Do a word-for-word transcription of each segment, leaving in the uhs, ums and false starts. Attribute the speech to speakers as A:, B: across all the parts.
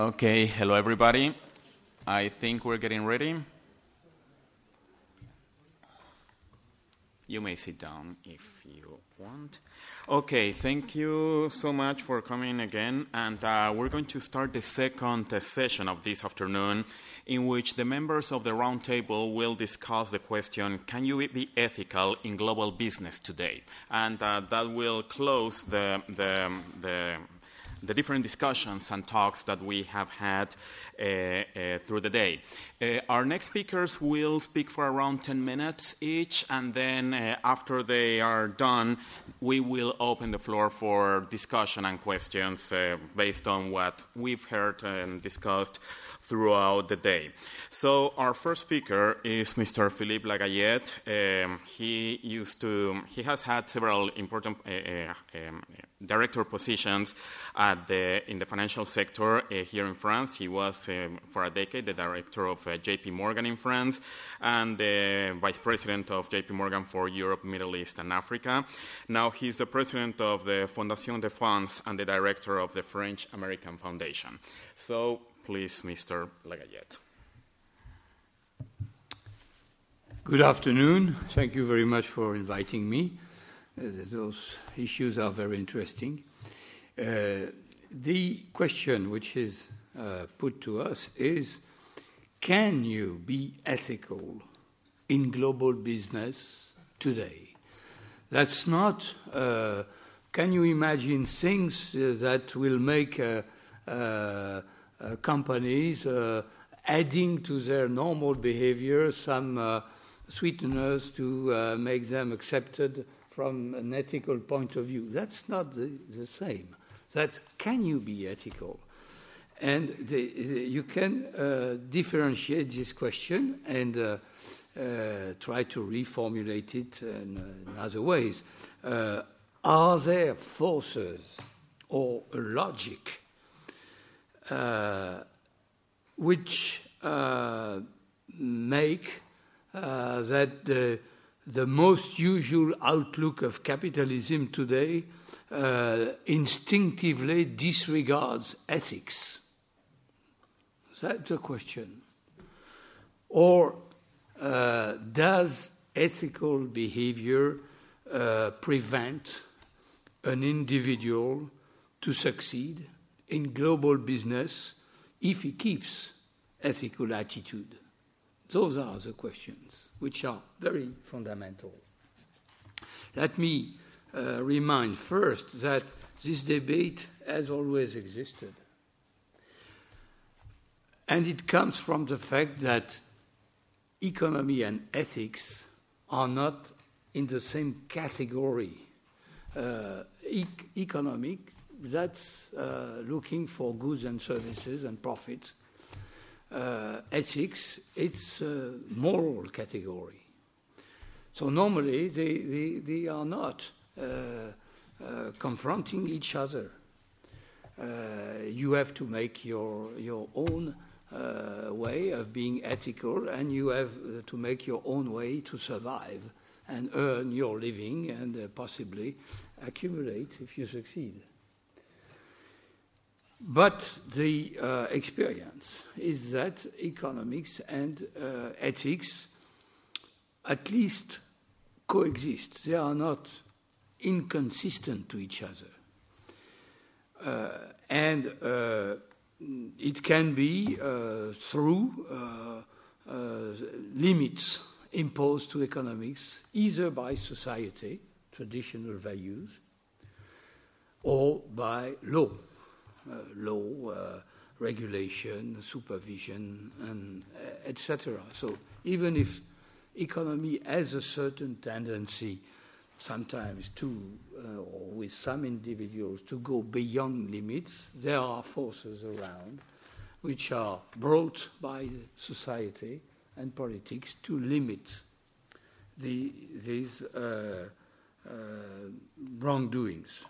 A: Okay, hello everybody. I think we're getting ready. You may sit down if you want. Okay, thank you so much for coming again. And uh, we're going to start the second uh, session of this afternoon, in which the members of the roundtable will discuss the question, can you be ethical in global business today? And uh, that will close the, the, the, the different discussions and talks that we have had uh, uh, through the day. Uh, our next speakers will speak for around ten minutes each, and then uh, after they are done, we will open the floor for discussion and questions uh, based on what we've heard and discussed throughout the day. So our first speaker is Mister Philippe Lagayette. Um, he used to, he has had several important uh, uh, um, director positions at the, in the financial sector uh, here in France. He was, um, for a decade, the director of uh, J P Morgan in France and the vice president of J P Morgan for Europe, Middle East, and Africa. Now he's the president of the Fondation de France and the director of the French American Foundation. So, please, Mister Lagayette.
B: Good afternoon. Thank you very much for inviting me. Uh, those issues are very interesting. Uh, the question which is uh, put to us is, can you be ethical in global business today? That's not, uh, can you imagine things uh, that will make uh, uh, Uh, companies uh, adding to their normal behavior some uh, sweeteners to uh, make them accepted from an ethical point of view. That's not the, the same. That can you be ethical? And the, the, you can uh, differentiate this question and uh, uh, try to reformulate it in, uh, in other ways. Uh, are there forces or a logic Uh, which uh, make uh, that the, the most usual outlook of capitalism today uh, instinctively disregards ethics? That's the question. Or uh, does ethical behavior uh, prevent an individual to succeed in global business if he keeps ethical attitude? Those are the questions which are very fundamental. Let me uh, remind first that this debate has always existed. And it comes from the fact that economy and ethics are not in the same category. Uh, e- economic That's uh, looking for goods and services and profit. Uh, ethics, it's a moral category. So normally they, they, they are not uh, uh, confronting each other. Uh, you have to make your, your own uh, way of being ethical, and you have to make your own way to survive and earn your living and uh, possibly accumulate if you succeed. But the uh, experience is that economics and uh, ethics at least coexist. They are not inconsistent to each other. Uh, and uh, it can be uh, through uh, uh, limits imposed to economics, either by society, traditional values, or by law. Uh, law, uh, regulation, supervision, and uh, et cetera. So even if economy has a certain tendency, sometimes to, uh, or with some individuals, to go beyond limits, there are forces around which are brought by society and politics to limit the, these uh, uh, wrongdoings.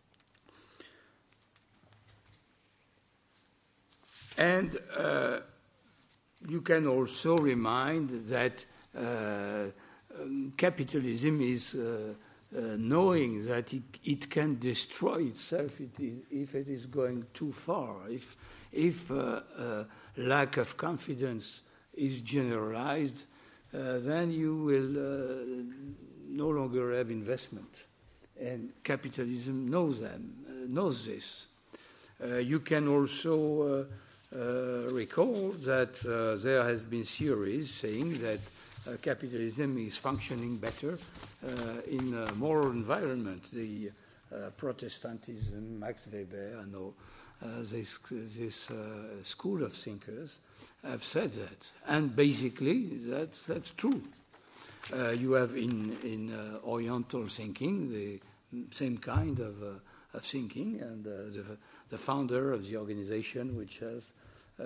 B: And uh, you can also remind that uh, um, capitalism is uh, uh, knowing that it, it can destroy itself it is, if it is going too far, if, if uh, uh, lack of confidence is generalized, uh, then you will uh, no longer have investment. And capitalism knows them, uh, knows this. Uh, you can also uh, uh, recall that uh, there has been theories saying that uh, capitalism is functioning better uh, in a moral environment. The uh, Protestantism, Max Weber, and all uh, this, this uh, school of thinkers have said that. And basically, that's, that's true. Uh, you have in, in uh, Oriental thinking the same kind of, uh, of thinking, and uh, the, the founder of the organization which has uh,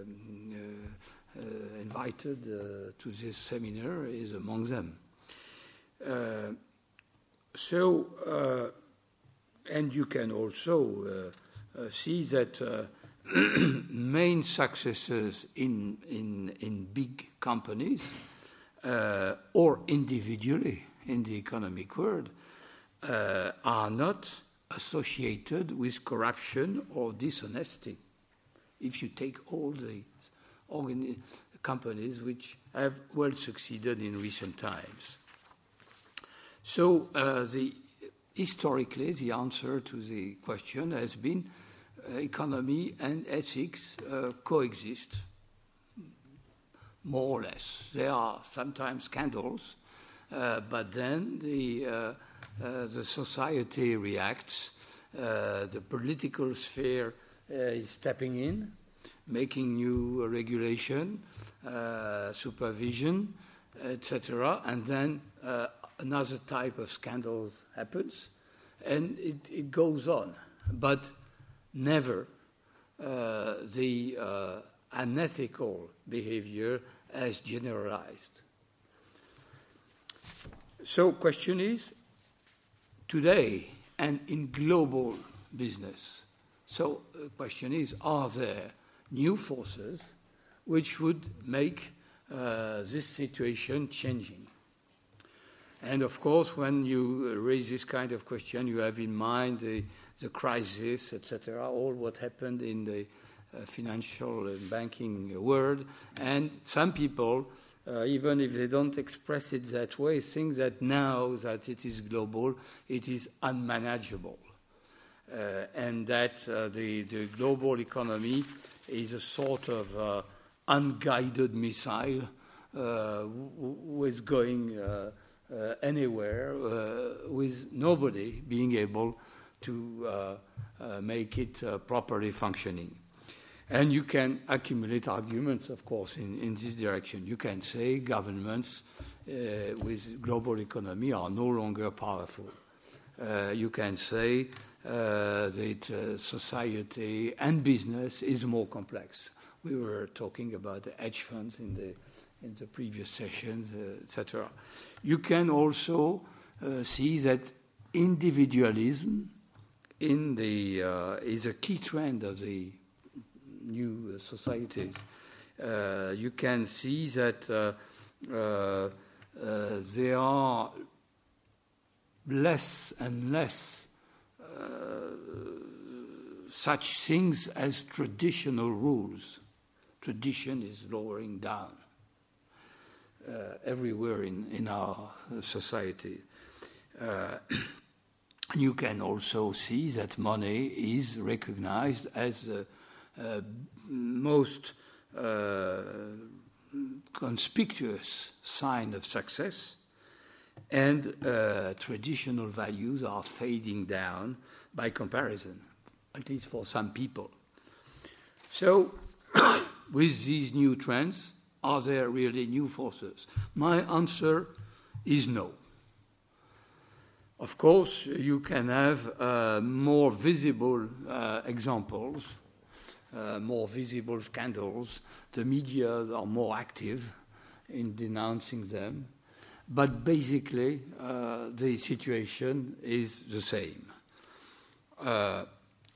B: uh, uh, invited uh, to this seminar is among them. Uh, so, uh, and you can also uh, uh, see that uh, main successes in, in, in big companies uh, or individually in the economic world Uh, are not associated with corruption or dishonesty. If you take all the organi- companies which have well succeeded in recent times. So uh, the, historically, the answer to the question has been uh, economy and ethics uh, coexist, more or less. There are sometimes scandals, uh, but then the uh, Uh, the society reacts, uh, the political sphere uh, is stepping in, making new uh, regulation, uh, supervision, et cetera, and then uh, another type of scandals happens, and it, it goes on. But never uh, the uh, unethical behavior as generalized. So question is, today and in global business. So the question is, are there new forces which would make uh, this situation changing? And of course, when you raise this kind of question, you have in mind the, the crisis, et cetera, all what happened in the uh, financial and banking world. And some people, Uh, even if they don't express it that way, think that now that it is global, it is unmanageable. Uh, and that uh, the, the global economy is a sort of uh, unguided missile uh, w- with going uh, uh, anywhere, uh, with nobody being able to uh, uh, make it uh, properly functioning. And you can accumulate arguments, of course, in, in this direction. You can say governments uh, with global economy are no longer powerful. Uh, you can say uh, that uh, society and business is more complex. We were talking about the hedge funds in the, in the previous sessions, uh, et cetera. You can also uh, see that individualism in the, uh, is a key trend of the new uh, societies. Uh, you can see that uh, uh, uh, there are less and less uh, such things as traditional rules. Tradition is lowering down uh, everywhere in, in our society. Uh, you can also see that money is recognized as a Uh, most uh, conspicuous sign of success, and uh, traditional values are fading down by comparison, at least for some people. So, with these new trends, are there really new forces? My answer is no. Of course, you can have uh, more visible uh, examples, Uh, more visible scandals. The media are more active in denouncing them. But basically, uh, the situation is the same. Uh,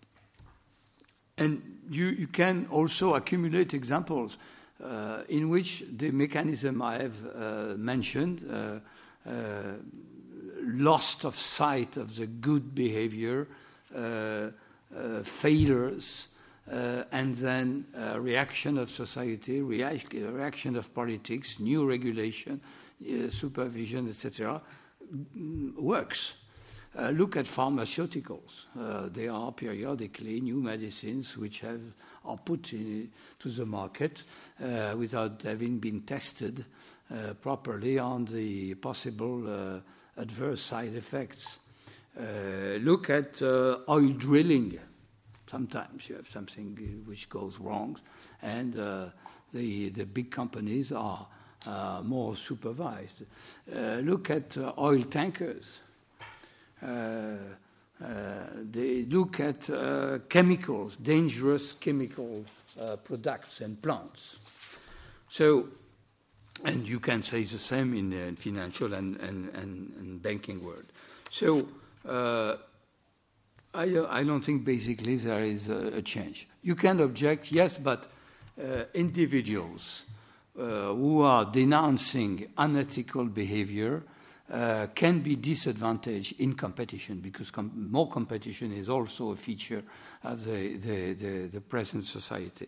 B: and you, you can also accumulate examples uh, in which the mechanism I have uh, mentioned uh, uh, lost of sight of the good behavior, uh, uh, failures, uh, and then uh, reaction of society, reac- reaction of politics, new regulation, uh, supervision, et cetera, works. Uh, look at pharmaceuticals. Uh, there are periodically new medicines which have, are put in, to the market uh, without having been tested uh, properly on the possible uh, adverse side effects. Uh, look at uh, oil drilling. Sometimes you have something which goes wrong, and uh, the, the big companies are uh, more supervised. Uh, look at uh, oil tankers. Uh, uh, they look at uh, chemicals, dangerous chemical uh, products and plants. So, and you can say the same in the financial and, and, and, and banking world. So, uh, I, I don't think basically there is a, a change. You can object, yes, but uh, individuals uh, who are denouncing unethical behavior Uh, can be disadvantaged in competition, because com- more competition is also a feature of the, the, the, the present society.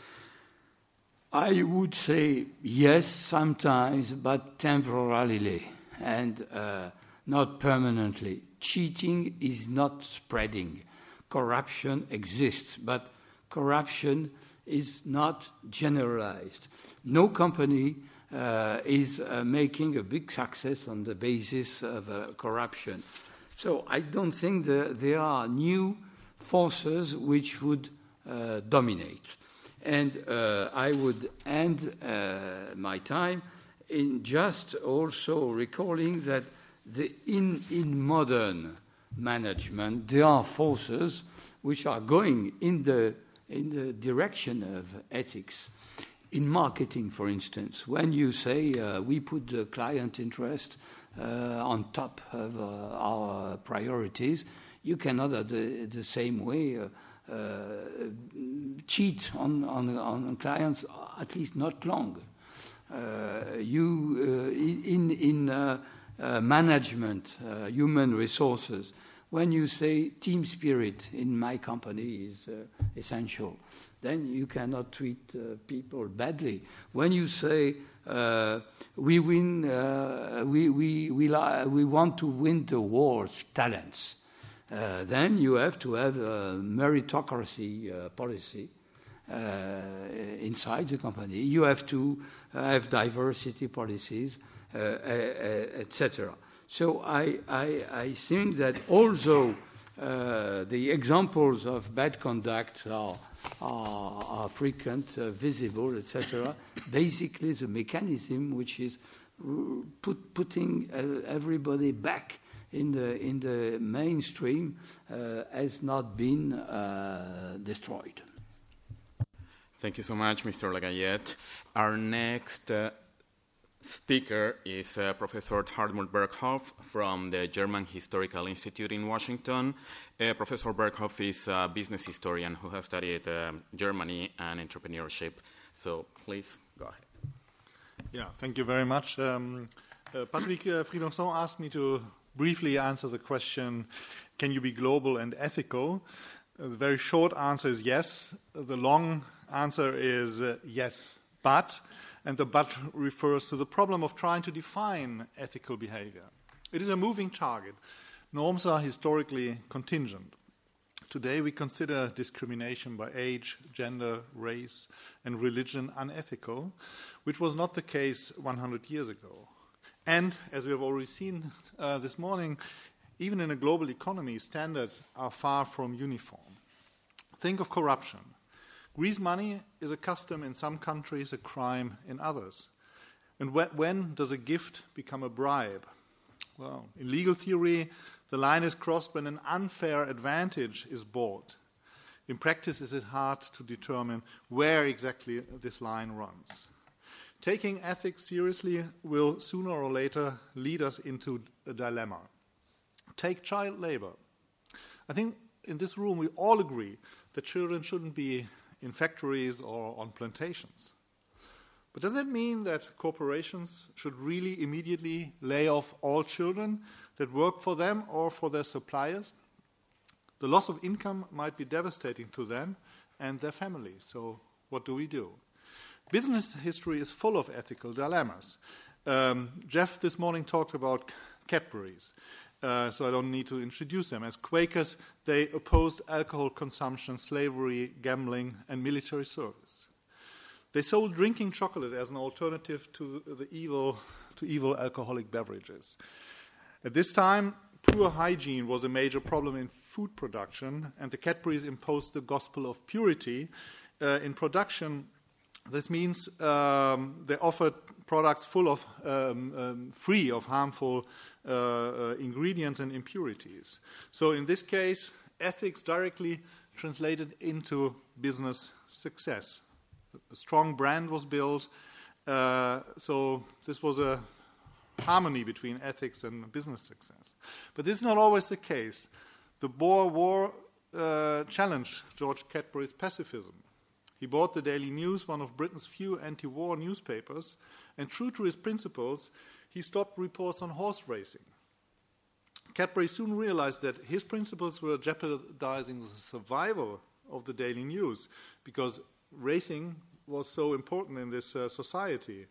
B: I would say yes, sometimes, but temporarily and uh, not permanently. Cheating is not spreading. Corruption exists, but corruption is not generalized. No company Uh, is uh, making a big success on the basis of uh, corruption. So I don't think that there are new forces which would uh, dominate. And uh, I would end uh, my time in just also recalling that the, in, in modern management there are forces which are going in the, in the direction of ethics. In marketing, for instance, when you say uh, we put the client interest uh, on top of uh, our priorities, you cannot at the, the same way uh, uh, cheat on, on, on clients, at least not long. Uh, you, uh, in, in uh, uh, management, uh, human resources, when you say team spirit in my company is uh, essential, then you cannot treat uh, people badly. When you say uh, we win, uh, we we we, li- we want to win the war's talents, uh, then you have to have a meritocracy uh, policy uh, inside the company. You have to have diversity policies, uh, uh, et cetera. So I, I, I think that although uh, the examples of bad conduct are, are, are frequent, uh, visible, et cetera, basically the mechanism which is put, putting uh, everybody back in the, in the mainstream uh, has not been uh, destroyed.
A: Thank you so much, Mister Lagayette. Our next uh, speaker is uh, Professor Hartmut Berghoff from the German Historical Institute in Washington. Uh, Professor Berghoff is a business historian who has studied uh, Germany and entrepreneurship. So please go ahead.
C: Yeah, thank you very much. Um, uh, Patrick uh, Friedonson asked me to briefly answer the question, can you be global and ethical? Uh, the very short answer is yes. The long answer is uh, yes, but... And the but refers to the problem of trying to define ethical behavior. It is a moving target. Norms are historically contingent. Today we consider discrimination by age, gender, race, and religion unethical, which was not the case one hundred years ago. And, as we have already seen uh, this morning, even in a global economy, standards are far from uniform. Think of corruption. Grease money is a custom in some countries, a crime in others. And wh- when does a gift become a bribe? Well, in legal theory, the line is crossed when an unfair advantage is bought. In practice, it is hard to determine where exactly this line runs. Taking ethics seriously will sooner or later lead us into a dilemma. Take child labor. I think in this room we all agree that children shouldn't be in factories or on plantations. But does that mean that corporations should really immediately lay off all children that work for them or for their suppliers. The loss of income might be devastating to them and their families. So what do we do? Business history is full of ethical dilemmas. Um, Jeff this morning talked about Cadbury's, uh, so I don't need to introduce them. As Quakers, they opposed alcohol consumption, slavery, gambling, and military service. They sold drinking chocolate as an alternative to the evil, to evil alcoholic beverages. At this time, poor hygiene was a major problem in food production, and the Cadburys imposed the gospel of purity uh, in production. This means um, they offered products full of, um, um, free of harmful uh, uh, ingredients and impurities. So in this case, ethics directly translated into business success. A strong brand was built, uh, so this was a harmony between ethics and business success. But this is not always the case. The Boer War uh, challenged George Cadbury's pacifism. He bought the Daily News, one of Britain's few anti-war newspapers, and true to his principles, he stopped reports on horse racing. Cadbury soon realized that his principles were jeopardizing the survival of the Daily News because racing was so important in this uh, society.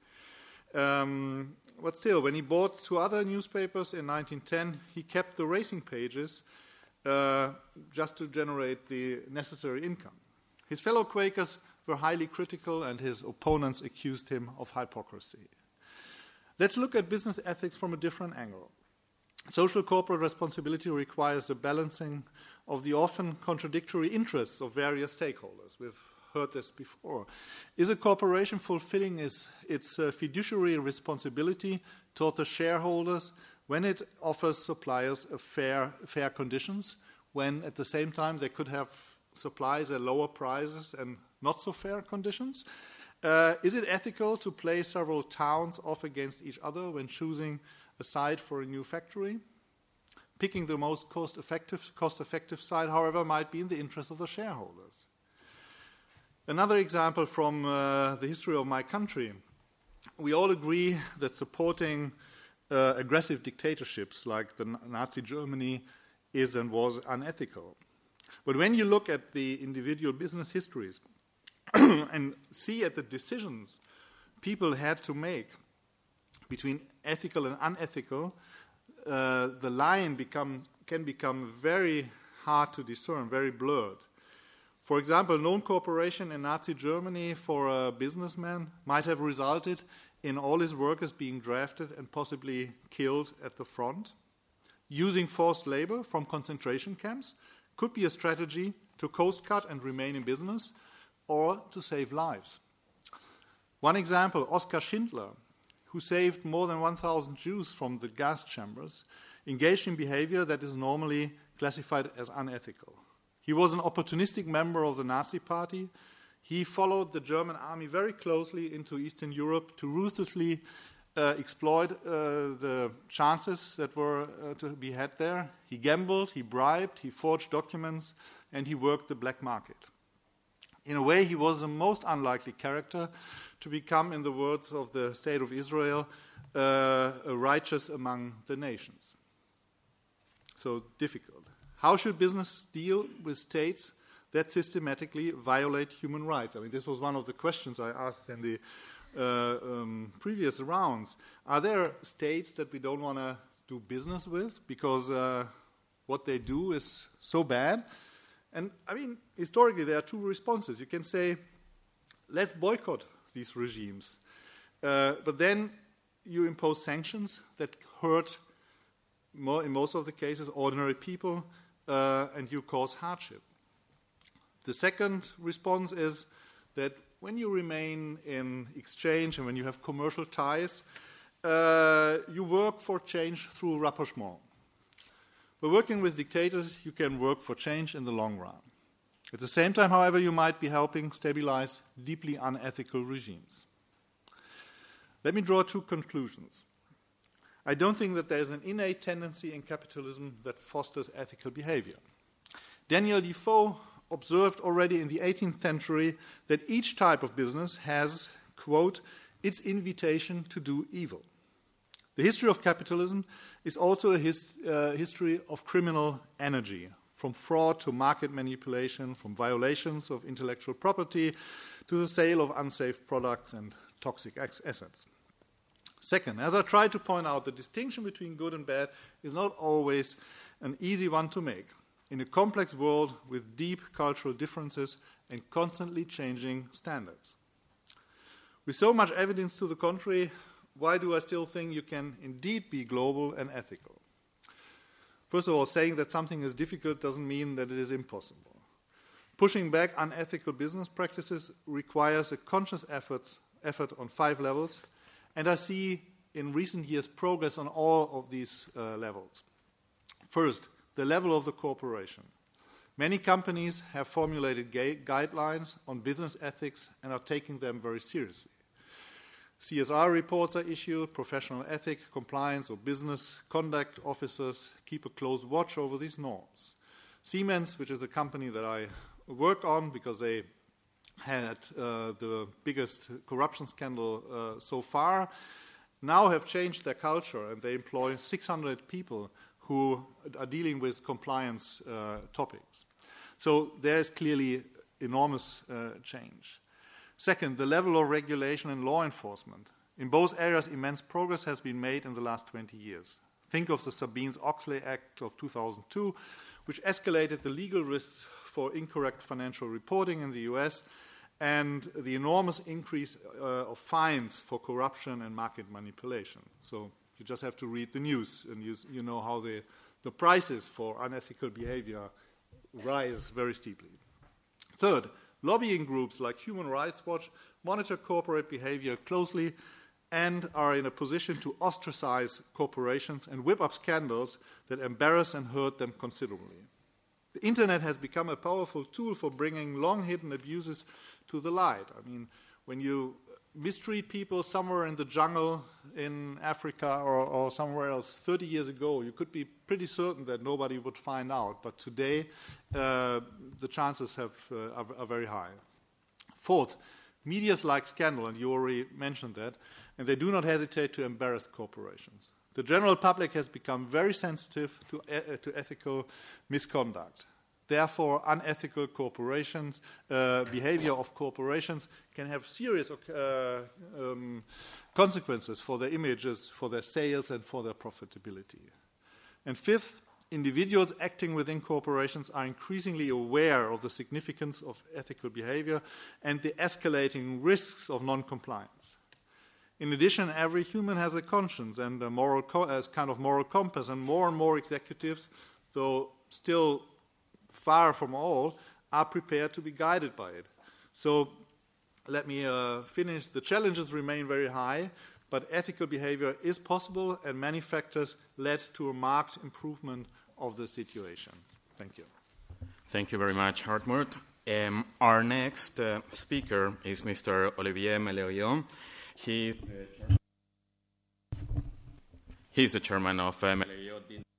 C: Um, but still, when he bought two other newspapers in nineteen ten, he kept the racing pages uh, just to generate the necessary income. His fellow Quakers were highly critical, and his opponents accused him of hypocrisy. Let's look at business ethics from a different angle. Social corporate responsibility requires the balancing of the often contradictory interests of various stakeholders. We've heard this before. Is a corporation fulfilling its, its uh, fiduciary responsibility toward the shareholders when it offers suppliers a fair, fair conditions, when at the same time they could have supplies at lower prices and not so fair conditions? Uh, is it ethical to play several towns off against each other when choosing a site for a new factory? Picking the most cost-effective, cost-effective site, however, might be in the interest of the shareholders. Another example from uh, the history of my country. We all agree that supporting uh, aggressive dictatorships like the Nazi Germany is and was unethical. But when you look at the individual business histories and see at the decisions people had to make between ethical and unethical, uh, the line become, can become very hard to discern, very blurred. For example, known cooperation in Nazi Germany for a businessman might have resulted in all his workers being drafted and possibly killed at the front. Using forced labor from concentration camps could be a strategy to coast cut and remain in business, or to save lives. One example, Oskar Schindler, who saved more than one thousand Jews from the gas chambers, engaged in behavior that is normally classified as unethical. He was an opportunistic member of the Nazi Party. He followed the German army very closely into Eastern Europe to ruthlessly uh, exploit uh, the chances that were uh, to be had there. He gambled, he bribed, he forged documents, and he worked the black market. In a way, he was the most unlikely character to become, in the words of the State of Israel, uh, a righteous among the nations. So difficult. How should businesses deal with states that systematically violate human rights? I mean, this was one of the questions I asked in the uh, um, previous rounds. Are there states that we don't want to do business with because uh, what they do is so bad? And, I mean, historically, there are two responses. You can say, let's boycott these regimes. Uh, but then you impose sanctions that hurt, more, in most of the cases, ordinary people, uh, and you cause hardship. The second response is that when you remain in exchange and when you have commercial ties, uh, you work for change through rapprochement. By working with dictators, you can work for change in the long run. At the same time, however, you might be helping stabilize deeply unethical regimes. Let me draw two conclusions. I don't think that there is an innate tendency in capitalism that fosters ethical behavior. Daniel Defoe observed already in the eighteenth century that each type of business has, quote, its invitation to do evil. The history of capitalism is also a his, uh, history of criminal energy, from fraud to market manipulation, from violations of intellectual property to the sale of unsafe products and toxic assets. Second, as I tried to point out, the distinction between good and bad is not always an easy one to make in a complex world with deep cultural differences and constantly changing standards. With so much evidence to the contrary, why do I still think you can indeed be global and ethical? First of all, saying that something is difficult doesn't mean that it is impossible. Pushing back unethical business practices requires a conscious effort, effort on five levels, and I see in recent years progress on all of these uh, levels. First, the level of the corporation. Many companies have formulated ga- guidelines on business ethics and are taking them very seriously. C S R reports are issued, professional ethic, compliance, or business conduct officers keep a close watch over these norms. Siemens, which is a company that I work on because they had uh, the biggest corruption scandal uh, so far, now have changed their culture and they employ six hundred people who are dealing with compliance uh, topics. So there is clearly enormous uh, change. Second, the level of regulation and law enforcement. In both areas, immense progress has been made in the last twenty years. Think of the Sarbanes-Oxley Act of two thousand two, which escalated the legal risks for incorrect financial reporting in the U S and the enormous increase uh, of fines for corruption and market manipulation. So you just have to read the news and you, you know how the, the prices for unethical behavior rise very steeply. Third, lobbying groups like Human Rights Watch monitor corporate behavior closely and are in a position to ostracize corporations and whip up scandals that embarrass and hurt them considerably. The Internet has become a powerful tool for bringing long-hidden abuses to the light. I mean, when you mistreat people somewhere in the jungle in Africa or, or somewhere else thirty years ago, you could be pretty certain that nobody would find out. But today, uh, the chances have, uh, are, are very high. Fourth, media's like scandal, and you already mentioned that, and they do not hesitate to embarrass corporations. The general public has become very sensitive to, e- to ethical misconduct. Therefore, unethical corporations, uh, behavior of corporations can have serious uh, um, consequences for their images, for their sales, and for their profitability. And fifth, individuals acting within corporations are increasingly aware of the significance of ethical behavior and the escalating risks of non-compliance. In addition, every human has a conscience and a moral co- a kind of moral compass, and more and more executives, though still far from all, are prepared to be guided by it. So let me uh, finish. The challenges remain very high, but ethical behavior is possible, and many factors led to a marked improvement of the situation. Thank you.
A: Thank you very much, Hartmut. Um, our next uh, speaker is Mister Olivier Melerio. He, uh, he's the chairman of uh, Melerio.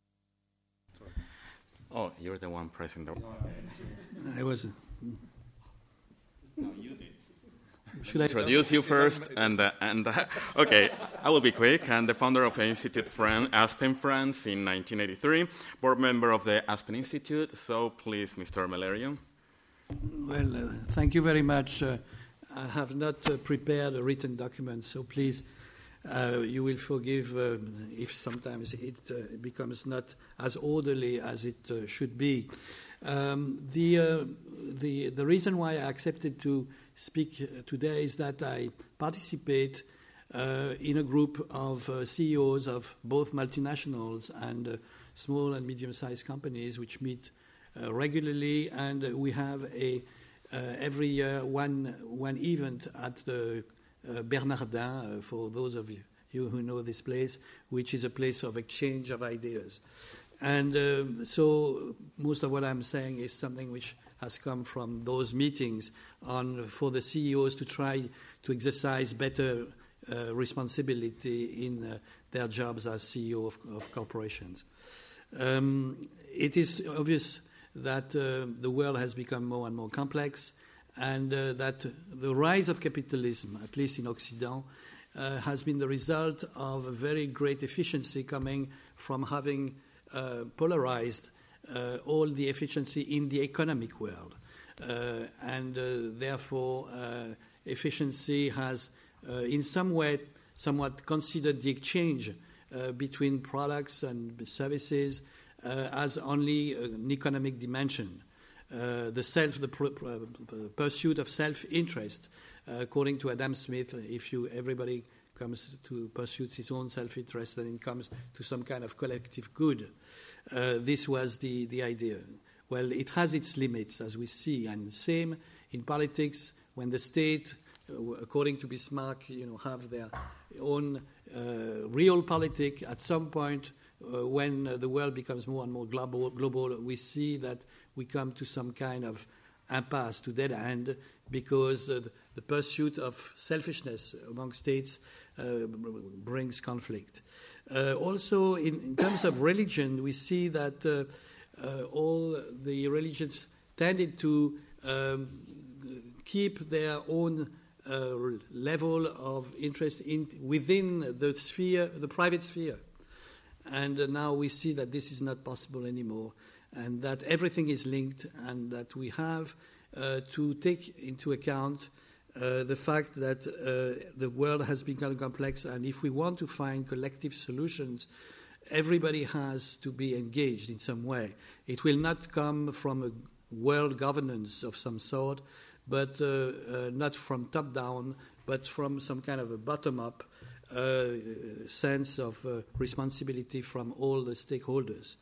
A: Oh, you're the one pressing the...
D: I was...
A: No, you did.
D: Should I
A: introduce you first? And, uh, and uh, okay, I will be quick. I'm the founder of Institute Fran- Aspen France in nineteen eighty-three, board member of the Aspen Institute. So please, Mister Melerio.
D: Well, uh, thank you very much. Uh, I have not uh, prepared a written document, so please, uh, you will forgive uh, if sometimes it uh, becomes not as orderly as it uh, should be. Um, the, uh, the, the reason why I accepted to speak today is that I participate uh, in a group of uh, C E Os of both multinationals and uh, small and medium-sized companies which meet uh, regularly, and uh, we have a uh, every year one one event at the uh, Bernardin, uh, for those of you who know this place, which is a place of exchange of ideas. And uh, so most of what I'm saying is something which has come from those meetings on for the C E Os to try to exercise better uh, responsibility in uh, their jobs as C E O of, of corporations. Um, it is obvious that uh, the world has become more and more complex, and uh, that the rise of capitalism, at least in Occident, uh, has been the result of a very great efficiency coming from having uh, polarized uh, all the efficiency in the economic world. Uh, and uh, therefore, uh, efficiency has, uh, in some way, somewhat considered the exchange uh, between products and services uh, as only an economic dimension. Uh, the self, the pr- pr- pursuit of self-interest, uh, according to Adam Smith, if you everybody comes to pursue his own self-interest, then it comes to some kind of collective good. Uh, this was the, the idea. Well, it has its limits, as we see, and same in politics when the state, uh, according to Bismarck, you know, have their own uh, real politic. At some point, uh, when uh, the world becomes more and more global, global, we see that we come to some kind of impasse, to dead end, because uh, the pursuit of selfishness among states uh, brings conflict. Uh, also, in, in terms of religion, we see that uh, uh, all the religions tended to um, keep their own uh, level of interest in, within the sphere, the private sphere. And uh, now we see that this is not possible anymore, and that everything is linked, and that we have uh, to take into account uh, the fact that uh, the world has become complex, and if we want to find collective solutions, everybody has to be engaged in some way. It will not come from a world governance of some sort, but uh, uh, not from top down, but from some kind of a bottom-up uh, sense of uh, responsibility from all the stakeholders.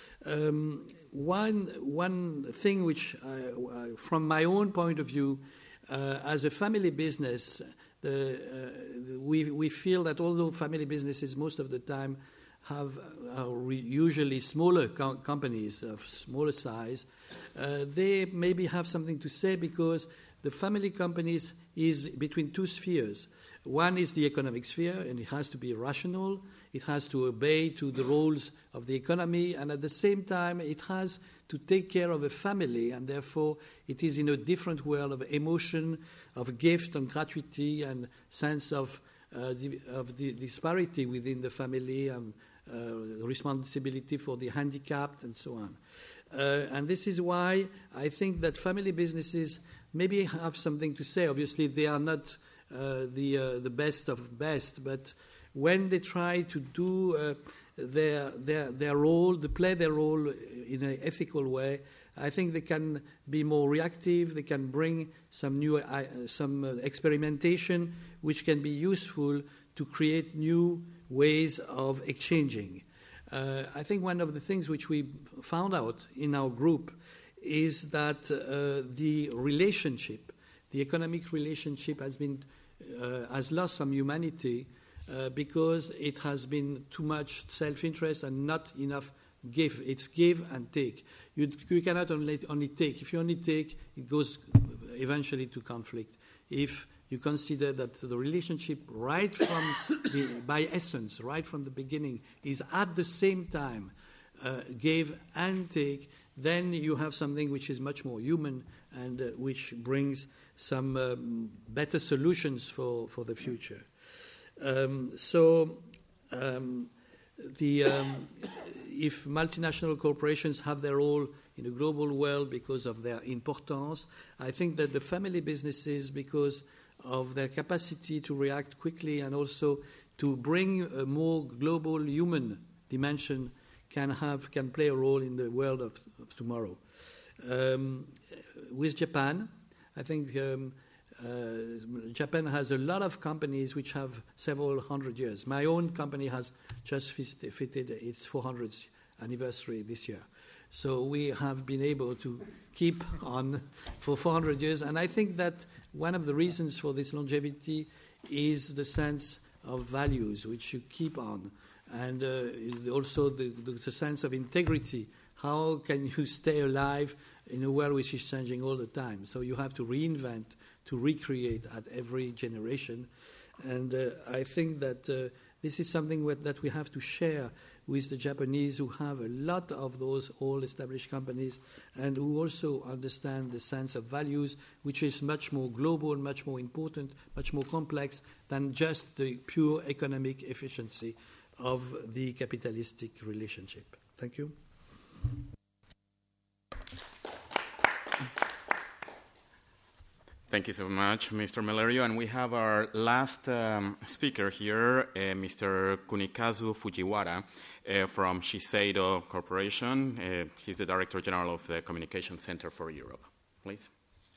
D: Um, one one thing which, uh, from my own point of view, uh, as a family business, the, uh, we we feel that although family businesses most of the time have uh, re- usually smaller co- companies of smaller size, uh, they maybe have something to say because the family companies is between two spheres. One is the economic sphere, and it has to be rational. It has to obey to the rules of the economy, and at the same time, it has to take care of a family, and therefore it is in a different world of emotion, of gift and gratuity, and sense of uh, the, of the disparity within the family, and uh, responsibility for the handicapped, and so on. Uh, and this is why I think that family businesses maybe have something to say. Obviously, they are not uh, the uh, the best of best, but when they try to do uh, their their their role, to play their role in an ethical way, I think they can be more reactive. They can bring some new uh, some uh, experimentation, which can be useful to create new ways of exchanging. Uh, I think one of the things which we found out in our group is that uh, the relationship, the economic relationship, has been uh, has lost some humanity uh, because it has been too much self-interest and not enough give. It's give and take. You, you cannot only only take. If you only take, it goes eventually to conflict. If you consider that the relationship, right from the, by essence, right from the beginning, is at the same time uh, give and take, then you have something which is much more human and uh, which brings some um, better solutions for, for the future. Um, so um, the, um, if multinational corporations have their role in a global world because of their importance, I think that the family businesses, because of their capacity to react quickly and also to bring a more global human dimension, can have can play a role in the world of, of tomorrow. Um, with Japan, I think um, uh, Japan has a lot of companies which have several hundred years. My own company has just fitted its four hundredth anniversary this year. So we have been able to keep on for four hundred years. And I think that one of the reasons for this longevity is the sense of values which you keep on. And uh, also the, the, the sense of integrity. How can you stay alive in a world which is changing all the time? So you have to reinvent, to recreate at every generation. And uh, I think that uh, this is something with, that we have to share with the Japanese, who have a lot of those old-established companies and who also understand the sense of values, which is much more global, much more important, much more complex than just the pure economic efficiency of the capitalistic relationship. Thank you.
A: Thank you so much, Mister Mellerio. And we have our last um, speaker here, uh, Mister Kunikazu Fujiwara uh, from Shiseido Corporation. Uh, he's the Director General of the Communication Center for Europe. Please.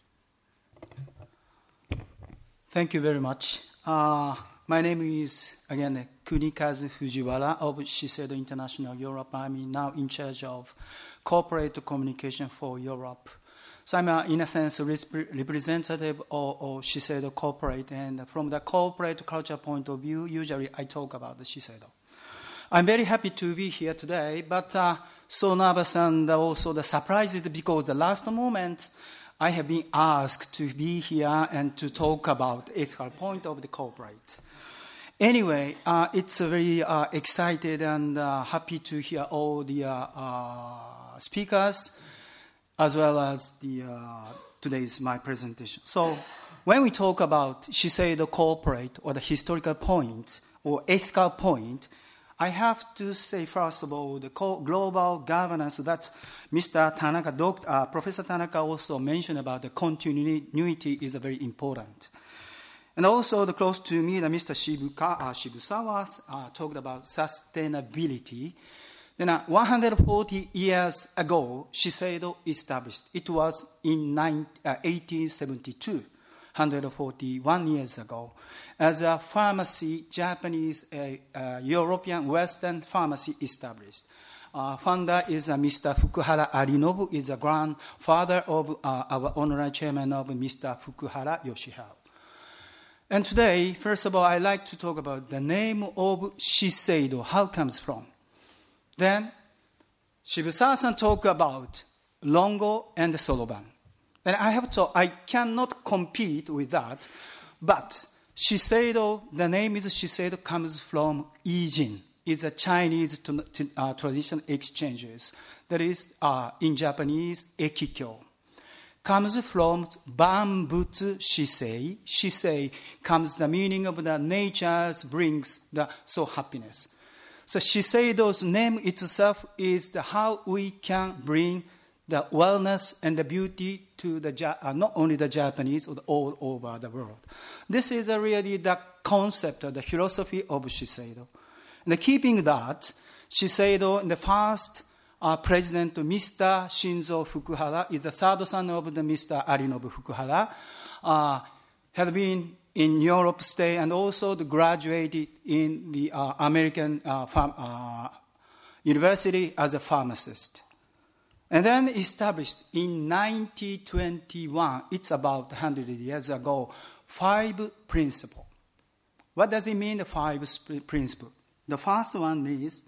E: Thank you very much. Uh, my name is, again, Kunikazu Fujiwara of Shiseido International Europe. I'm now in charge of corporate communication for Europe. So I'm, uh, in a sense, a representative of, of Shiseido Corporate, and from the corporate culture point of view, usually I talk about the Shiseido. I'm very happy to be here today, but uh, so nervous and also the surprised because the last moment I have been asked to be here and to talk about ethical point of the corporate. Anyway, uh, it's very uh, excited and uh, happy to hear all the uh, uh, speakers, as well as the uh, today's my presentation. So when we talk about Shiseido corporate or the historical point or ethical point, I have to say, first of all, the global governance that Mister Tanaka, Doctor, uh, Professor Tanaka also mentioned about the continuity is very important. And also, the close to me, the Mister Shibuka, uh, Shibusawa uh, talked about sustainability. Then uh, one hundred forty years ago, Shiseido established. It was in nine, uh, eighteen seventy-two, one hundred forty-one years ago, as a pharmacy, Japanese, uh, uh, European, Western pharmacy established. Uh, founder is uh, Mister Fukuhara Arinobu, is the grandfather of uh, our honorary chairman of Mister Fukuhara Yoshihiro. And today, first of all, I'd like to talk about the name of Shiseido, how it comes from. Then, Shibusawa-san talked about Longo and Soroban. And I have to, I cannot compete with that, but Shiseido, the name is Shiseido, comes from Ijin. It's a Chinese to, to, uh, traditional exchanges. That is, uh, in Japanese, ekikyo. Comes from Banbutsu Shisei. Shisei comes the meaning of the nature brings the so happiness. So Shiseido's name itself is the how we can bring the wellness and the beauty to the uh, not only the Japanese, but all over the world. This is uh, really the concept, of the philosophy of Shiseido. And keeping that, Shiseido, the first uh, president, Mister Shinzo Fukuhara, is the third son of the Mister Arinobu Fukuhara, uh, had been in Europe stay and also graduated in the uh, American uh, pharm- uh, university as a pharmacist. And then established in nineteen twenty-one, it's about one hundred years ago, five principles. What does it mean, the five principles? The first one is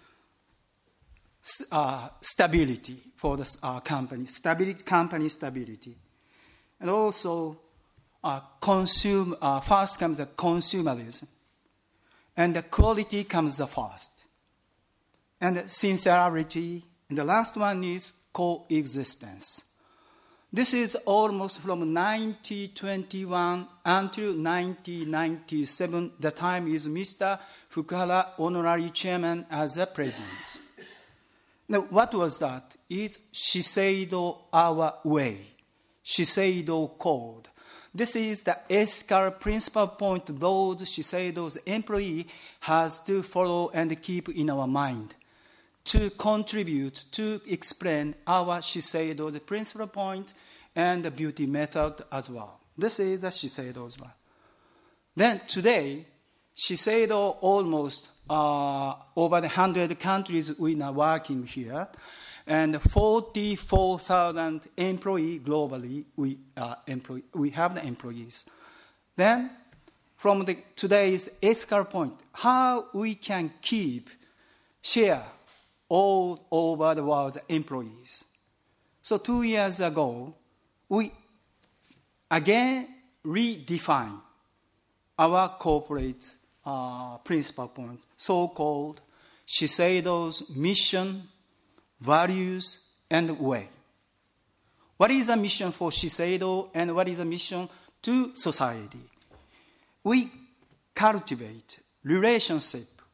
E: uh, stability for the uh, company, stability, company stability. And also, uh, consume, uh, first comes the consumerism. And the quality comes the first. And the sincerity. And the last one is coexistence. This is almost from nineteen twenty-one until nineteen ninety-seven. The time is Mister Fukuhara, honorary chairman, as a president. Now, what was that? It's Shiseido our way. Shiseido code. This is the ethical principal point those Shiseido's employee has to follow and keep in our mind, to contribute, to explain our Shiseido's principal point and the beauty method as well. This is the Shiseido's one. Then today, Shiseido almost uh, over the one hundred countries we are working here, and forty-four thousand employees globally we, uh, employ, we have the employees. Then, from the, today's ethical point, how we can keep, share, all over the world employees. So two years ago, we again redefine our corporate uh, principal point, so-called Shiseido's mission, values, and way. What is the mission for Shiseido and what is the mission to society? We cultivate relationship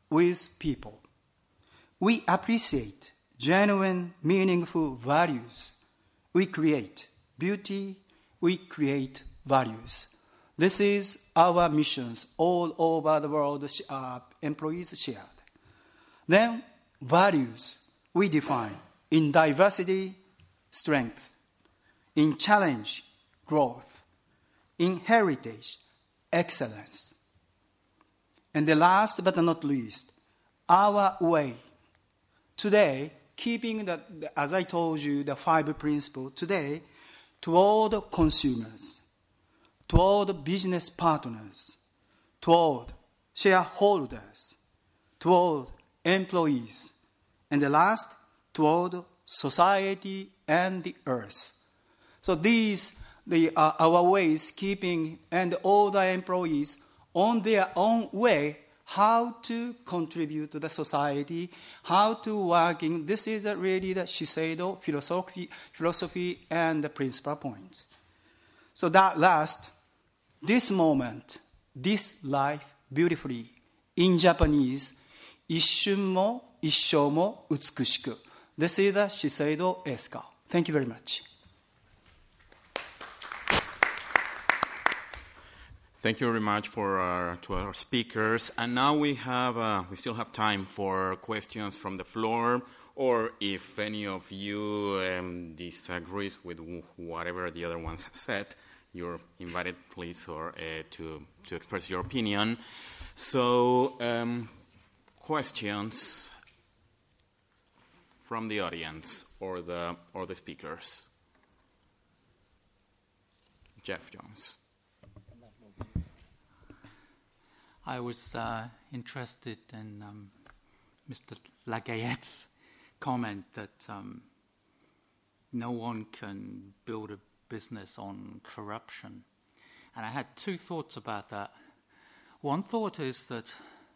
E: with people. We appreciate genuine, meaningful values. We create beauty, we create values. This is our missions all over the world, uh, employees shared. Then values we define in diversity, strength, in challenge, growth, in heritage, excellence. And the last but not least, our way. Today, keeping the, as I told you, the five principles, today, toward consumers, toward business partners, toward shareholders, toward employees, and the last, toward society and the earth. So these the, uh, our ways, keeping and all the employees on their own way, how to contribute to the society, how to work in, this is really the Shiseido philosophy, philosophy and the principal points. So that last, this moment, this life beautifully, in Japanese, 一瞬も一生も美しく. This is the Shiseido Eisuka. Thank you very much.
A: Thank you very much for our, to our speakers. And now we have uh, we still have time for questions from the floor, or if any of you um, disagrees with whatever the other ones said, you're invited, please, or uh, to to express your opinion. So, um, questions from the audience or the or the speakers. Jeff Jones.
F: I was uh, interested in um, Mister Lagayette's comment that um, no one can build a business on corruption. And I had two thoughts about that. One thought is that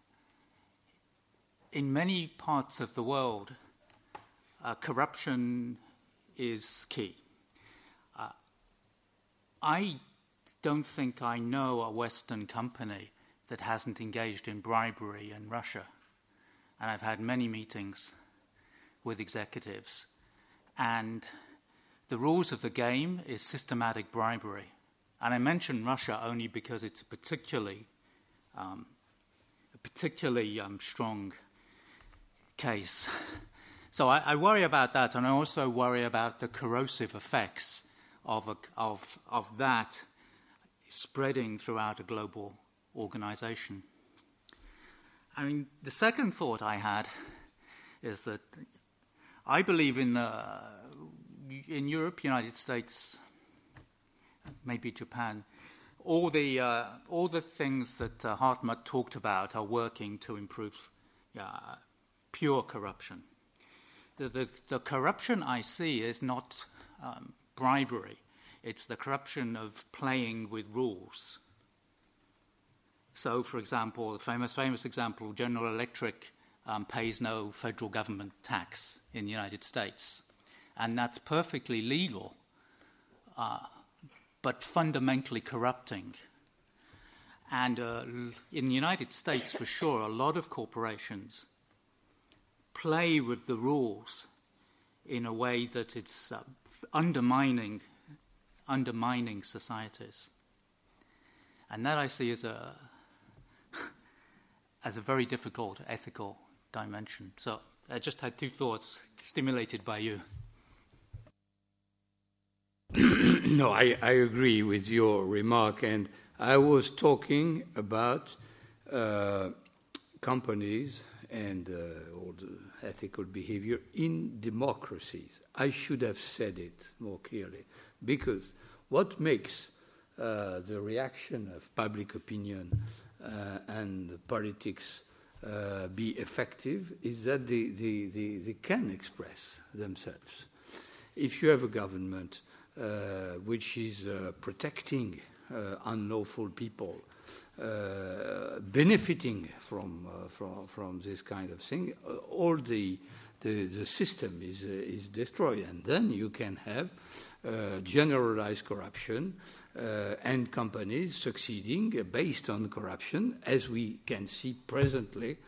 F: in many parts of the world, uh, corruption is key. Uh, I don't think I know a Western company that hasn't engaged in bribery in Russia. And I've had many meetings with executives. And the rules of the game is systematic bribery. And I mention Russia only because it's a particularly, um, a particularly um, strong case. So I, I worry about that, and I also worry about the corrosive effects of, a, of, of that spreading throughout a global organization. I mean, the second thought I had is that I believe in uh, in Europe, United States, maybe Japan, all the uh, all the things that uh, Hartmut talked about are working to improve uh, pure corruption. The, the, the corruption I see is not um, bribery; it's the corruption of playing with rules. So, for example, the famous, famous example, General Electric um, pays no federal government tax in the United States. And that's perfectly legal, uh, but fundamentally corrupting. And uh, in the United States, for sure, a lot of corporations play with the rules in a way that it's uh, undermining, undermining societies. And that I see as a as a very difficult ethical dimension. So I just had two thoughts stimulated by you.
B: No, I, I agree with your remark, and I was talking about uh, companies and uh, all the ethical behavior in democracies. I should have said it more clearly, because what makes uh, the reaction of public opinion Uh, and politics uh, be effective is that they, they, they, they can express themselves. If you have a government uh, which is uh, protecting uh, unlawful people, uh, benefiting from, uh, from from this kind of thing, uh, all the, the the system is uh, is destroyed, and then you can have uh, generalized corruption. Uh, and companies succeeding uh, based on corruption, as we can see presently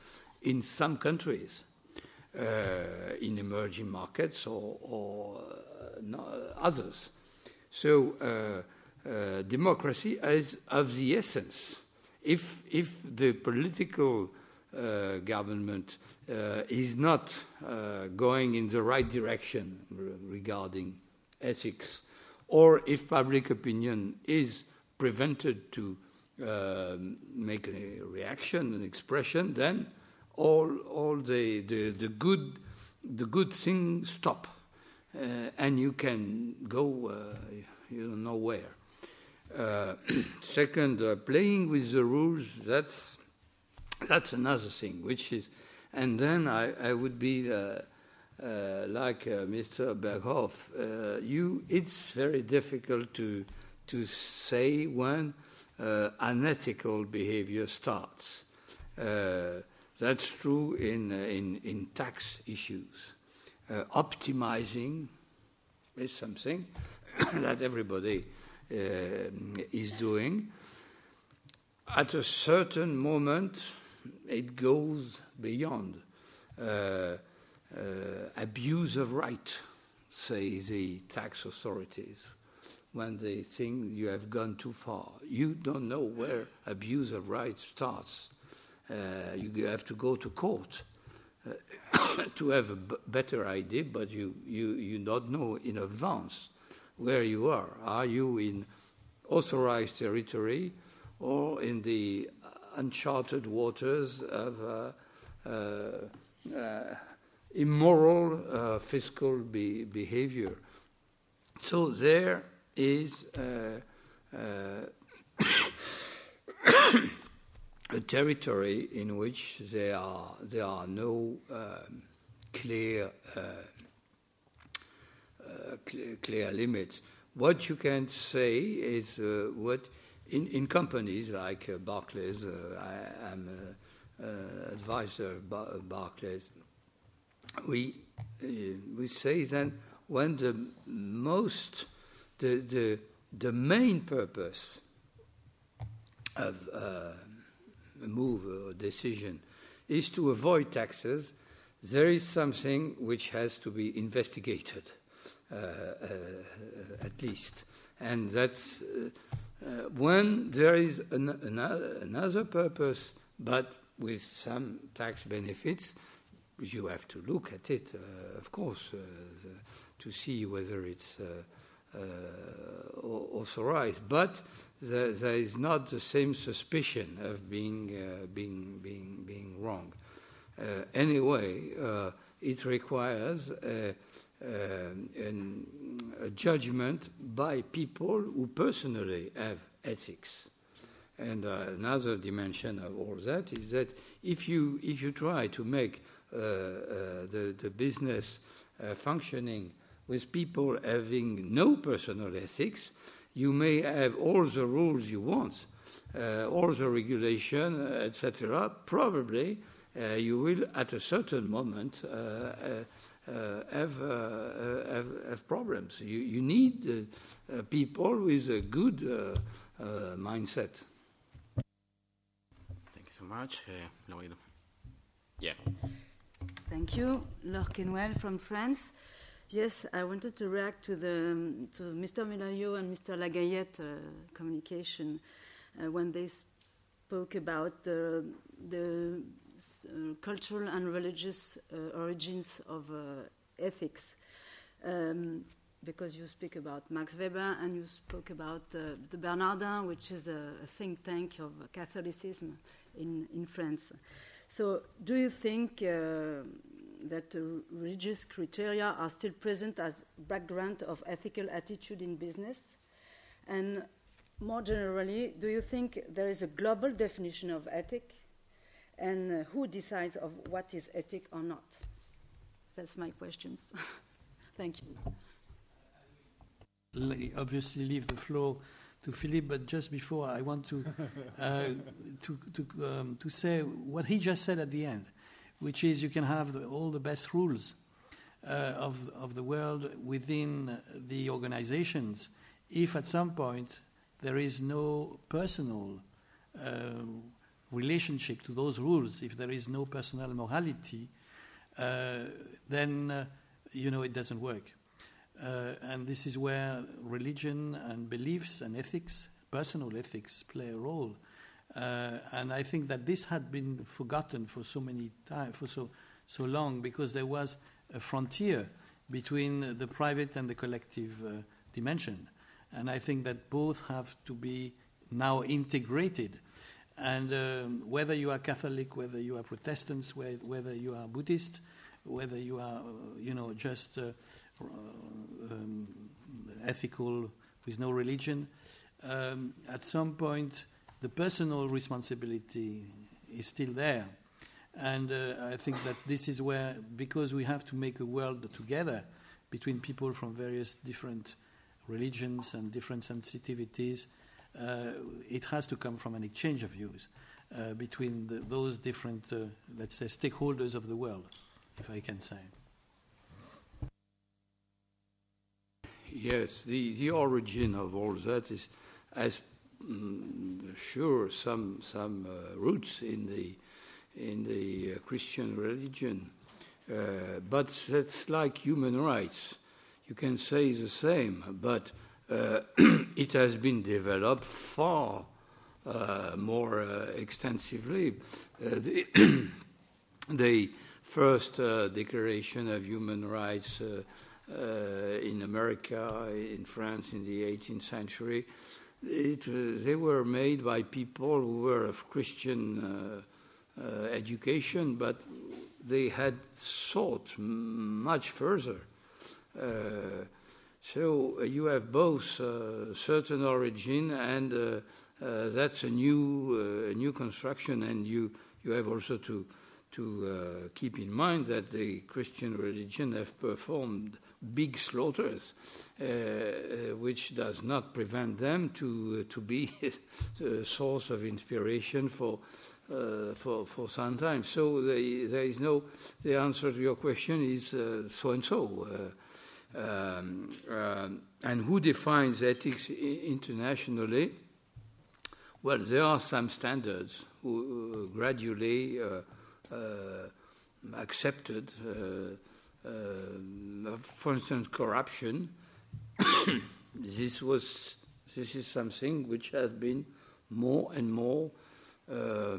B: in some countries, uh, in emerging markets or, or uh, no, others. So uh, uh, democracy is of the essence. If, if the political uh, government uh, is not uh, going in the right direction re- regarding ethics, or if public opinion is prevented to uh, make a reaction, an expression, then all all the the, the good the good things stop, uh, and you can go uh, you don't know where. Uh, second, uh, playing with the rules, that's that's another thing, which is, and then I, I would be uh, uh, like uh, Mister Berghoff. Uh, you, it's very difficult to to say when uh, unethical behavior starts. Uh, that's true in uh, in in tax issues. Uh, optimizing is something that everybody Uh, is doing. At a certain moment, it goes beyond uh, uh, abuse of right, say the tax authorities, when they think you have gone too far. You don't know where abuse of right starts. Uh, you have to go to court uh, to have a b- better idea, but you, you, you don't know in advance where you are. Are you in authorized territory or in the uncharted waters of uh, uh, uh, immoral uh, fiscal be- behavior? So there is uh, uh, a territory in which there are there are no um, clear uh, Uh, clear, clear limits. What you can say is uh, what in, in companies like uh, Barclays, uh, I am an uh, advisor of Bar- Barclays, we uh, we say that when the most the the the main purpose of uh, a move or decision is to avoid taxes, there is something which has to be investigated. Uh, uh, at least. And that's uh, uh, when there is an, another, another purpose, but with some tax benefits, you have to look at it, uh, of course, uh, the, to see whether it's uh, uh, authorized. But there, there is not the same suspicion of being, uh, being, being, being wrong. Uh, anyway, uh, it requires uh, Uh, an, a judgment by people who personally have ethics. And uh, another dimension of all that is that if you if you try to make uh, uh, the, the business uh, functioning with people having no personal ethics, you may have all the rules you want, uh, all the regulation, uh, et cetera. Probably uh, you will, at a certain moment, uh, uh, Uh, have, uh, uh, have have problems. You you need uh, uh, people with a good uh, uh, mindset.
A: Thank you so much, uh, Loïd. Yeah.
G: Thank you, Laure Quesnel from France. Yes, I wanted to react to the um, to Mister Melayo and Mister Lagayette uh, communication uh, when they spoke about the the. Uh, cultural and religious uh, origins of uh, ethics, um, because you speak about Max Weber and you spoke about uh, the Bernardin, which is a, a think tank of Catholicism in, in France. So do you think uh, that uh, religious criteria are still present as background of ethical attitude in business? And more generally, do you think there is a global definition of ethic? And uh, who decides of what is ethic or not? That's my questions. Thank you.
D: Obviously, leave the floor to Philippe, but just before, I want to uh, to to, um, to say what he just said at the end, which is you can have the, all the best rules uh, of of the world within the organizations. If at some point there is no personal Uh, relationship to those rules, if there is no personal morality, uh, then uh, you know it doesn't work. Uh, and this is where religion and beliefs and ethics, personal ethics, play a role. Uh, and I think that this had been forgotten for so many time, for so so long, because there was a frontier between the private and the collective uh, dimension. And I think that both have to be now integrated. And um, whether you are Catholic, whether you are Protestants, whether you are Buddhist, whether you are, uh, you know, just uh, um, ethical with no religion, um, at some point the personal responsibility is still there. And uh, I think that this is where, because we have to make a world together between people from various different religions and different sensitivities, uh, it has to come from an exchange of views uh, between the, those different, uh, let's say, stakeholders of the world, if I can say.
B: Yes, the, the origin of all that is, as mm, sure, some some uh, roots in the in the uh, Christian religion, uh, but that's like human rights. You can say the same, but uh, it has been developed far uh, more uh, extensively. Uh, the, the first uh, Declaration of Human Rights uh, uh, in America, in France, in the eighteenth century, it, uh, they were made by people who were of Christian uh, uh, education, but they had thought much further. Uh, so uh, you have both uh, certain origin, and uh, uh, that's a new uh, a new construction, and you you have also to to uh, keep in mind that the Christian religion have performed big slaughters, uh, uh, which does not prevent them to uh, to be a source of inspiration for uh, for for some time. So the, there is no the answer to your question is uh, so and so. Uh, Um, uh, and who defines ethics I- internationally? Well, there are some standards who uh, gradually uh, uh, accepted. Uh, uh, for instance, corruption. this was this is something which has been more and more uh,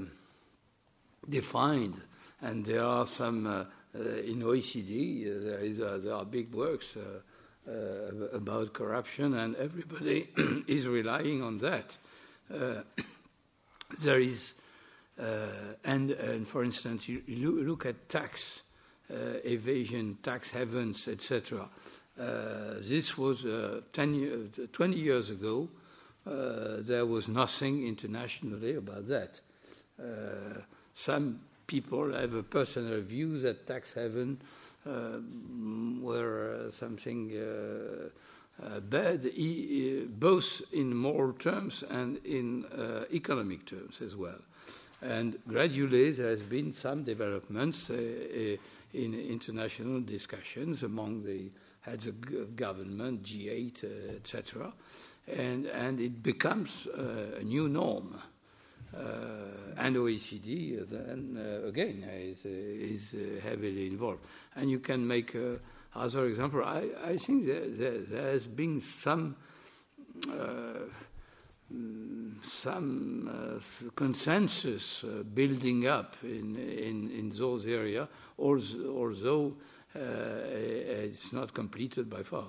B: defined, and there are some. Uh, Uh, in O E C D, uh, there, is, uh, there are big works uh, uh, about corruption, and everybody is relying on that. Uh, there is, uh, and, and for instance, you, you look at tax uh, evasion, tax havens, et cetera. Uh, this was uh, ten years, twenty years ago. Uh, there was nothing internationally about that. Uh, some people have a personal view that tax haven uh, were uh, something uh, uh, bad, e- both in moral terms and in uh, economic terms as well. And gradually there has been some developments uh, uh, in international discussions among the heads of government, G eight, uh, et cetera, and, and it becomes uh, a new norm. Uh, and O E C D uh, then uh, again uh, is uh, is uh, heavily involved, and you can make uh, other example. I, I think there, there, there has been some uh, some uh, consensus uh, building up in in, in those areas, although uh, it's not completed by far.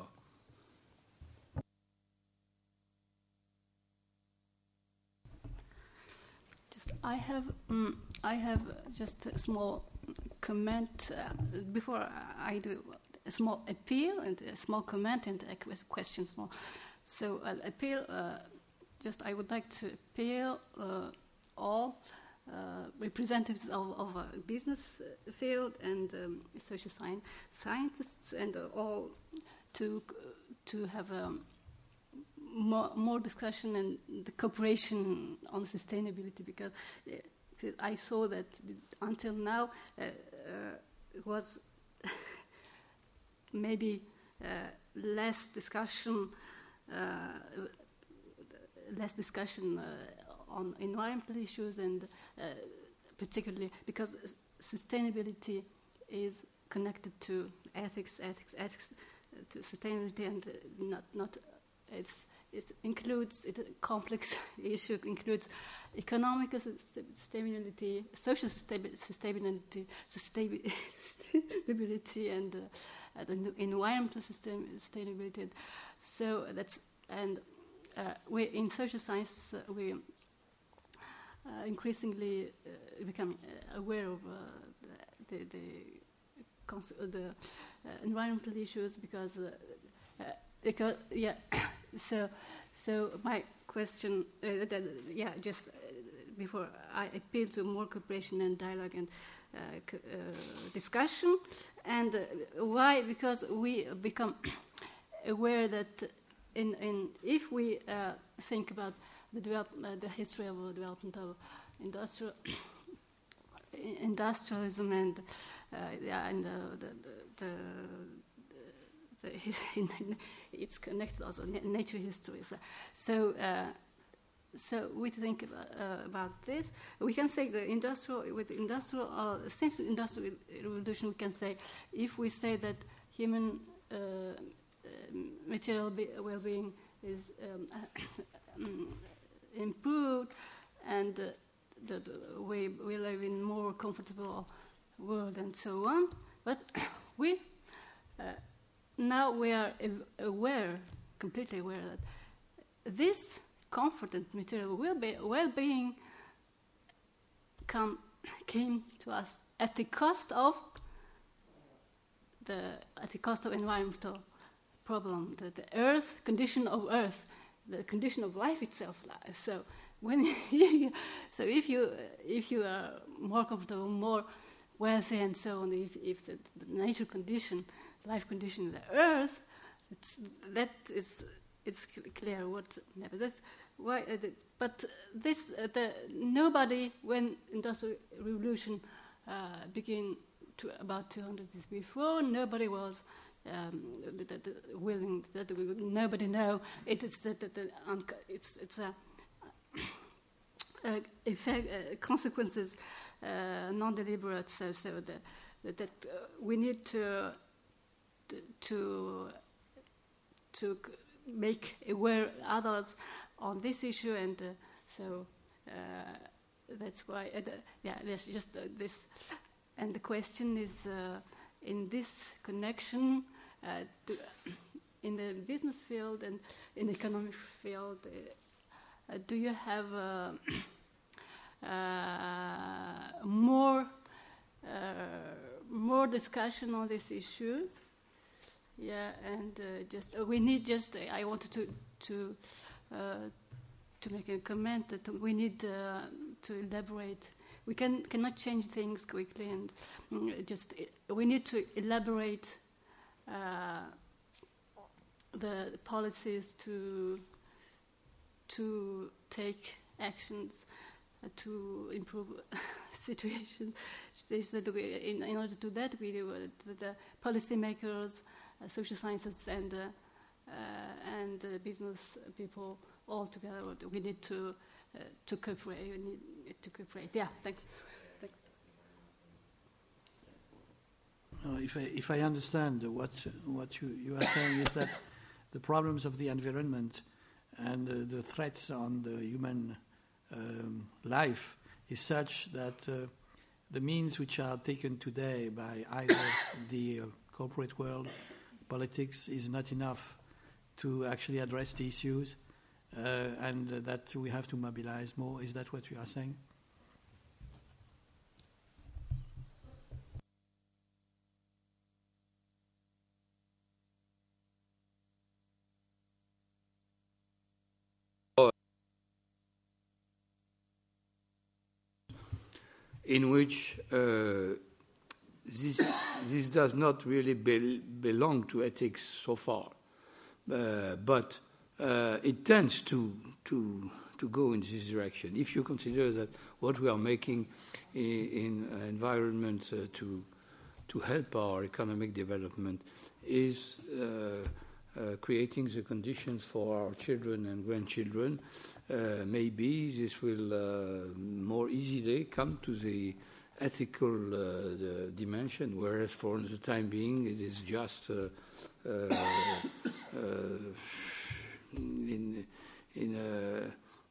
H: I have um, I have just a small comment uh, before I do a small appeal and a small comment and a question. Small, so uh, appeal. Uh, just I would like to appeal uh, all uh, representatives of, of a business field and um, social science scientists and uh, all to to have a More, more discussion and the cooperation on sustainability, because uh, I saw that until now uh, uh, it was maybe uh, less discussion, uh, less discussion uh, on environmental issues, and uh, particularly because sustainability is connected to ethics, ethics, ethics, uh, to sustainability, and uh, not not it's it includes it a complex issue includes economic sustainability, social sustainability, sustainability, and uh, uh, the environmental sustainability. So that's and uh, we in social science uh, we. Uh, increasingly uh, become uh, aware of uh, the the, cons- the uh, environmental issues because uh, uh, because yeah so so my question uh, that, yeah just uh, before I appeal to more cooperation and dialogue and uh, co- uh, discussion, and uh, why because we become aware that in in if we uh, think about the, develop, uh, the history of uh, development of industrial industrialism and uh, yeah, and uh, the, the, the, the his, it's connected also na- nature history. So, so, uh, so we think about, uh, about this. We can say the industrial with industrial uh, since the industrial revolution, we can say if we say that human uh, uh, material be- well-being is um, um, improved, and uh, the, the way we live in more comfortable world and so on. But we uh, now we are aware, completely aware that this comfort and material well-being come came to us at the cost of the at the cost of environmental problem, the, the Earth condition of Earth. The condition of life itself. So when you, so if you if you are more comfortable, more wealthy, and so on, if, if the, the nature condition, life condition of the Earth, it's, that is it's clear what. But that's why. Uh, the, but this uh, the nobody when industrial revolution uh, began to about two hundred years before, nobody was. Um, the, the, the willing that we would, nobody know it is that the, the, unco- it's it's a, a effect uh, consequences uh, non-deliberate so so the, the, that uh, we need to to to, to make aware others on this issue, and uh, so uh, that's why uh, the, yeah there's just uh, this, and the question is uh, in this connection. Uh, to, in the business field and in the economic field, uh, uh, do you have uh, uh, more uh, more discussion on this issue? Yeah, and uh, just uh, we need just. Uh, I wanted to to uh, to make a comment that we need uh, to elaborate. We can cannot change things quickly, and mm, just uh, we need to elaborate. Uh, the policies to to take actions uh, to improve situations. That we, in, in order to do that, we uh, the, the policymakers, uh, social scientists, and uh, uh, and uh, business people all together. We need to uh, to cooperate. We need to cooperate. Yeah. Thanks. Thanks.
D: No, if I, if I understand what what you, you are saying is that the problems of the environment and uh, the threats on the human um, life is such that uh, the means which are taken today by either the uh, corporate world, politics, is not enough to actually address the issues, uh, and uh, that we have to mobilize more. Is that what you are saying?
B: In which uh, this this does not really be, belong to ethics so far, uh, but uh, it tends to to to go in this direction. If you consider that what we are making in, in environment uh, to to help our economic development is uh, uh, creating the conditions for our children and grandchildren, uh, maybe this will uh, more easily come to the ethical uh, the dimension, whereas for the time being it is just uh, uh, uh, in in a,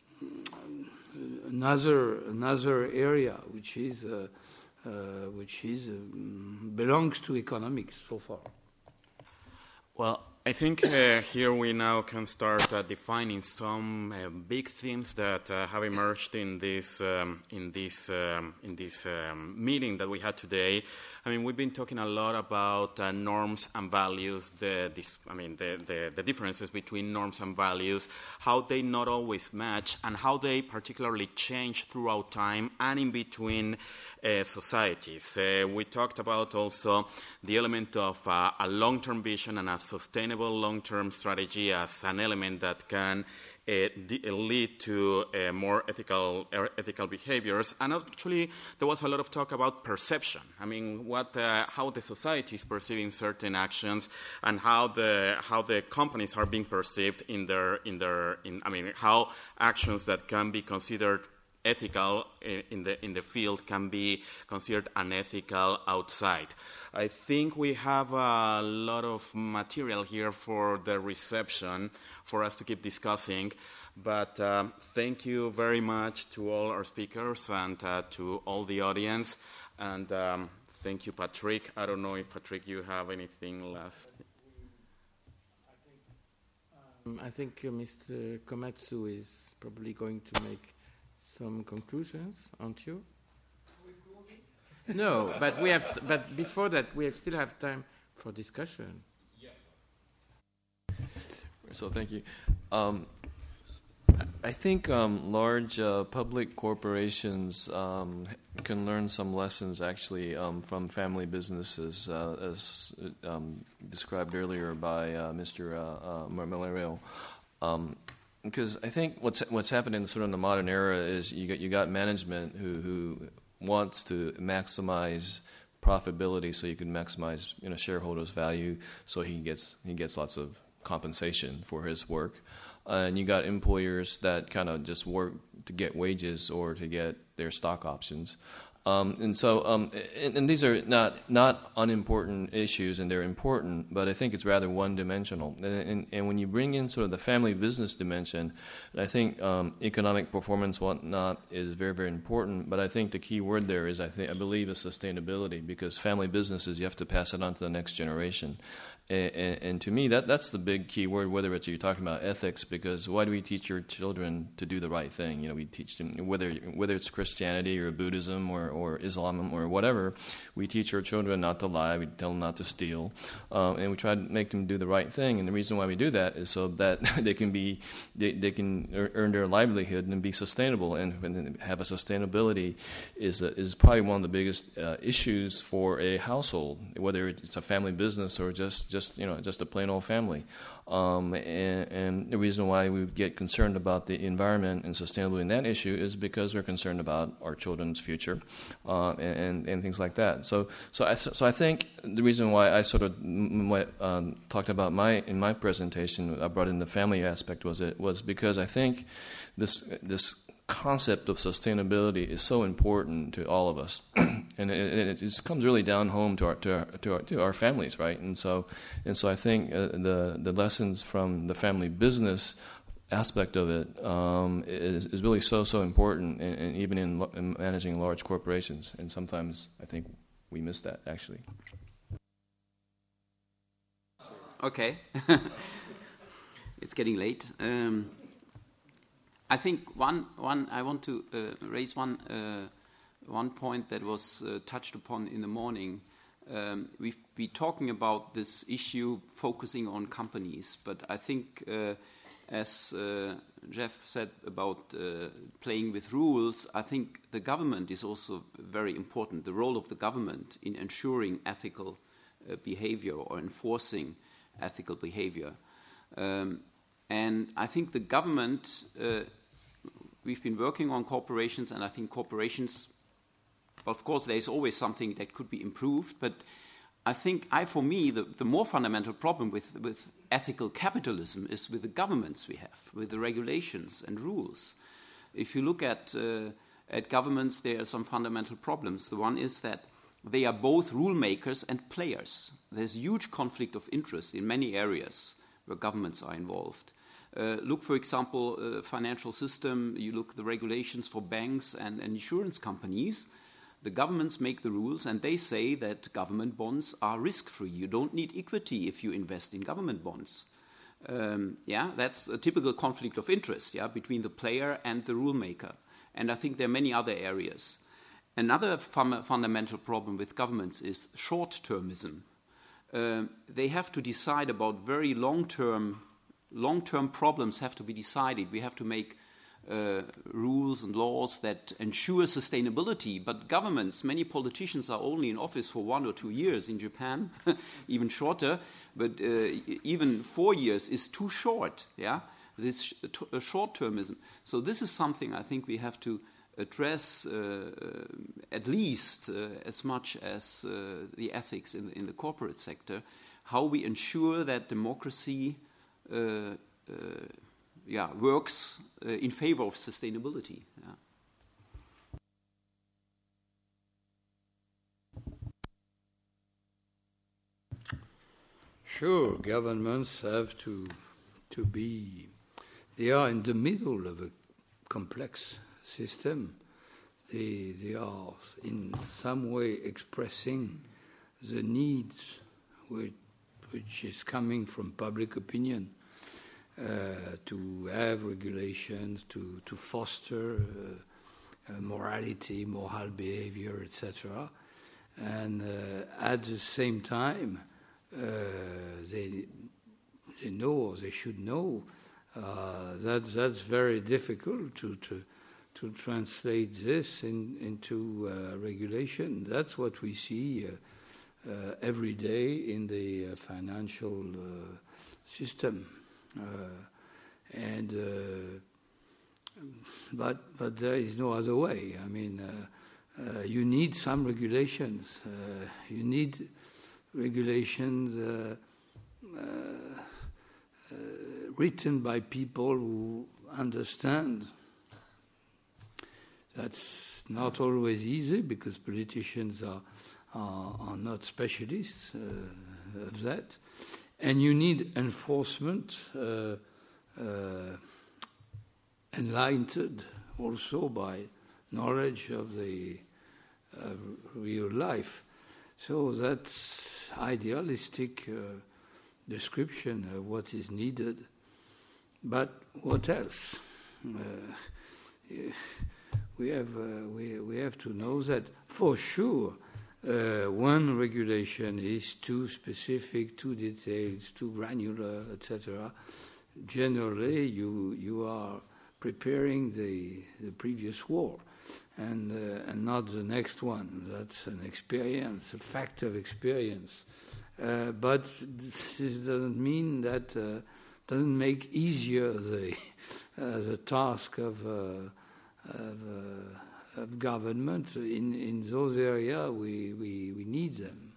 B: another another area which is uh, uh, which is um, belongs to economics so far.
A: Well, I think uh, here we now can start uh, defining some uh, big themes that uh, have emerged in this um, in this um, in this um, meeting that we had today. I mean, we've been talking a lot about uh, norms and values. The this, I mean, the, the the differences between norms and values, how they not always match, and how they particularly change throughout time and in between uh, societies. Uh, we talked about also the element of uh, a long-term vision and a sustainable long-term strategy as an element that can uh, de- lead to uh, more ethical er, ethical behaviors. And actually, there was a lot of talk about perception. I mean, what uh, how the society is perceiving certain actions, and how the how the companies are being perceived in their in their in. I mean, how actions that can be considered ethical in the in the field can be considered unethical outside. I think we have a lot of material here for the reception for us to keep discussing, but uh, thank you very much to all our speakers and uh, to all the audience, and um, thank you, Patrick. I don't know if, Patrick, you have anything last.
I: Um, I think uh, Mister Komatsu is probably going to make some conclusions, aren't you? No, but we have. T- but before that, we have still have time for discussion.
J: Yeah. So thank you. Um, I think um, large uh, public corporations um, can learn some lessons actually um, from family businesses, uh, as um, described earlier by uh, Mister Uh, uh, Malario. Um, Because I think what's what's happened in sort of the modern era is you got you got management who who wants to maximize profitability, so you can maximize you know shareholders' value, so he gets he gets lots of compensation for his work, uh, and you got employers that kind of just work to get wages or to get their stock options. Um, and so, um, and, and these are not not unimportant issues, and they're important, but I think it's rather one-dimensional. And, and, and when you bring in sort of the family business dimension, I think um, economic performance, whatnot, is very, very important. But I think the key word there is, I think, I believe, is sustainability, because family businesses, you have to pass it on to the next generation. And, and, and to me, that that's the big key word, whether it's you're talking about ethics, because why do we teach your children to do the right thing? You know, we teach them, whether whether it's Christianity or Buddhism or, or Islam or whatever, we teach our children not to lie, we tell them not to steal, um, and we try to make them do the right thing. And the reason why we do that is so that they can be, they, they can earn their livelihood and be sustainable, and, and have a sustainability is a, is probably one of the biggest uh, issues for a household, whether it's a family business or just just you know just a plain old family. Um, and, and the reason why we get concerned about the environment and sustainability in that issue is because we're concerned about our children's future uh, and, and things like that. So, so I so I think the reason why I sort of um, talked about my in my presentation, I brought in the family aspect, was it was because I think this this. concept of sustainability is so important to all of us, and it, it just comes really down home to our to our, to our to our families, right? And so, and so I think uh, the the lessons from the family business aspect of it um, is is really so so important, and, and even in, in managing large corporations. And sometimes I think we miss that actually.
K: Okay, it's getting late. Um, I think one, one I want to uh, raise one uh, one point that was uh, touched upon in the morning. Um, we've been talking about this issue focusing on companies, but I think, uh, as uh, Jeff said about uh, playing with rules, I think the government is also very important. The role of the government in ensuring ethical uh, behavior or enforcing ethical behavior. Um, and I think the government... Uh, We've been working on corporations, and I think corporations, of course, there's always something that could be improved, but I think, I for me, the, the more fundamental problem with, with ethical capitalism is with the governments we have, with the regulations and rules. If you look at, uh, at governments, there are some fundamental problems. The one is that they are both rule makers and players. There's huge conflict of interest in many areas where governments are involved. Uh, look, for example, uh, financial system, you look at the regulations for banks and, and insurance companies. The governments make the rules, and they say that government bonds are risk-free. You don't need equity if you invest in government bonds. Um, yeah, that's a typical conflict of interest, yeah, between the player and the rule maker. And I think there are many other areas. Another fun- fundamental problem with governments is short-termism. Uh, they have to decide about very long-term, long-term problems have to be decided. We have to make uh, rules and laws that ensure sustainability. But governments, many politicians are only in office for one or two years in Japan, even shorter. But uh, even four years is too short. Yeah, this sh- t- uh, short-termism. So this is something I think we have to address uh, at least uh, as much as uh, the ethics in, in the corporate sector, how we ensure that democracy uh, uh, yeah, works uh, in favor of sustainability. Yeah.
B: Sure, governments have to to be, they are in the middle of a complex system. They, they are in some way expressing the needs which, which is coming from public opinion uh, to have regulations, to, to foster uh, uh, morality, moral behavior, et cetera. And uh, at the same time, uh, they, they know, or they should know, uh, that that's very difficult to, to to translate this in, into uh, regulation. That's what we see uh, uh, every day in the uh, financial uh, system. Uh, and uh, but but there is no other way. I mean, uh, uh, you need some regulations. Uh, you need regulations uh, uh, uh, written by people who understand. That's not always easy because politicians are are, are not specialists uh, of that, and you need enforcement uh, uh, enlightened also by knowledge of the uh, real life. So that's idealistic uh, description of what is needed. But what else? Uh, We have uh, we we have to know that for sure uh, one regulation is too specific, too detailed, too granular, et cetera. Generally, you you are preparing the the previous war, and uh, and not the next one. That's an experience, a fact of experience. Uh, but this doesn't mean that uh, doesn't make easier the uh, the task of. Uh, Of, uh, of government in, in those areas we, we, we need them.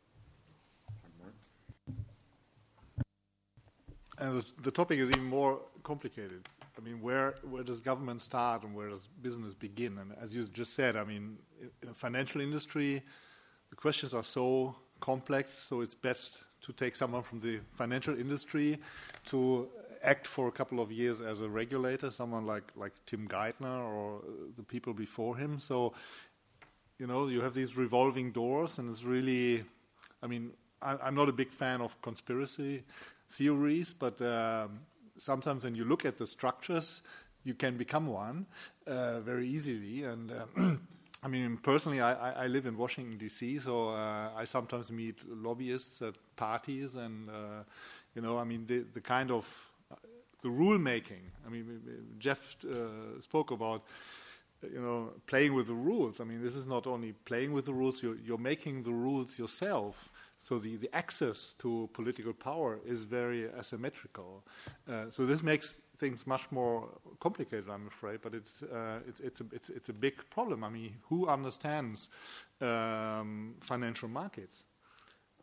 C: And the, the topic is even more complicated. I mean, where where does government start and where does business begin? And as you just said, I mean, in the financial industry, the questions are so complex, so it's best to take someone from the financial industry to act for a couple of years as a regulator, someone like, like Tim Geithner or the people before him. So, you know, you have these revolving doors, and it's really, I mean, I, I'm not a big fan of conspiracy theories, but um, sometimes when you look at the structures, you can become one uh, very easily. And uh, I mean, personally, I, I live in Washington, D C, so uh, I sometimes meet lobbyists at parties, and, uh, you know, I mean, the, the kind of the rule making. I mean, Jeff uh, spoke about, you know, playing with the rules. I mean, this is not only playing with the rules, you're, you're making the rules yourself. So the, the access to political power is very asymmetrical. Uh, so this makes things much more complicated, I'm afraid, but it's, uh, it's, it's, a, it's, it's a big problem. I mean, who understands um, financial markets?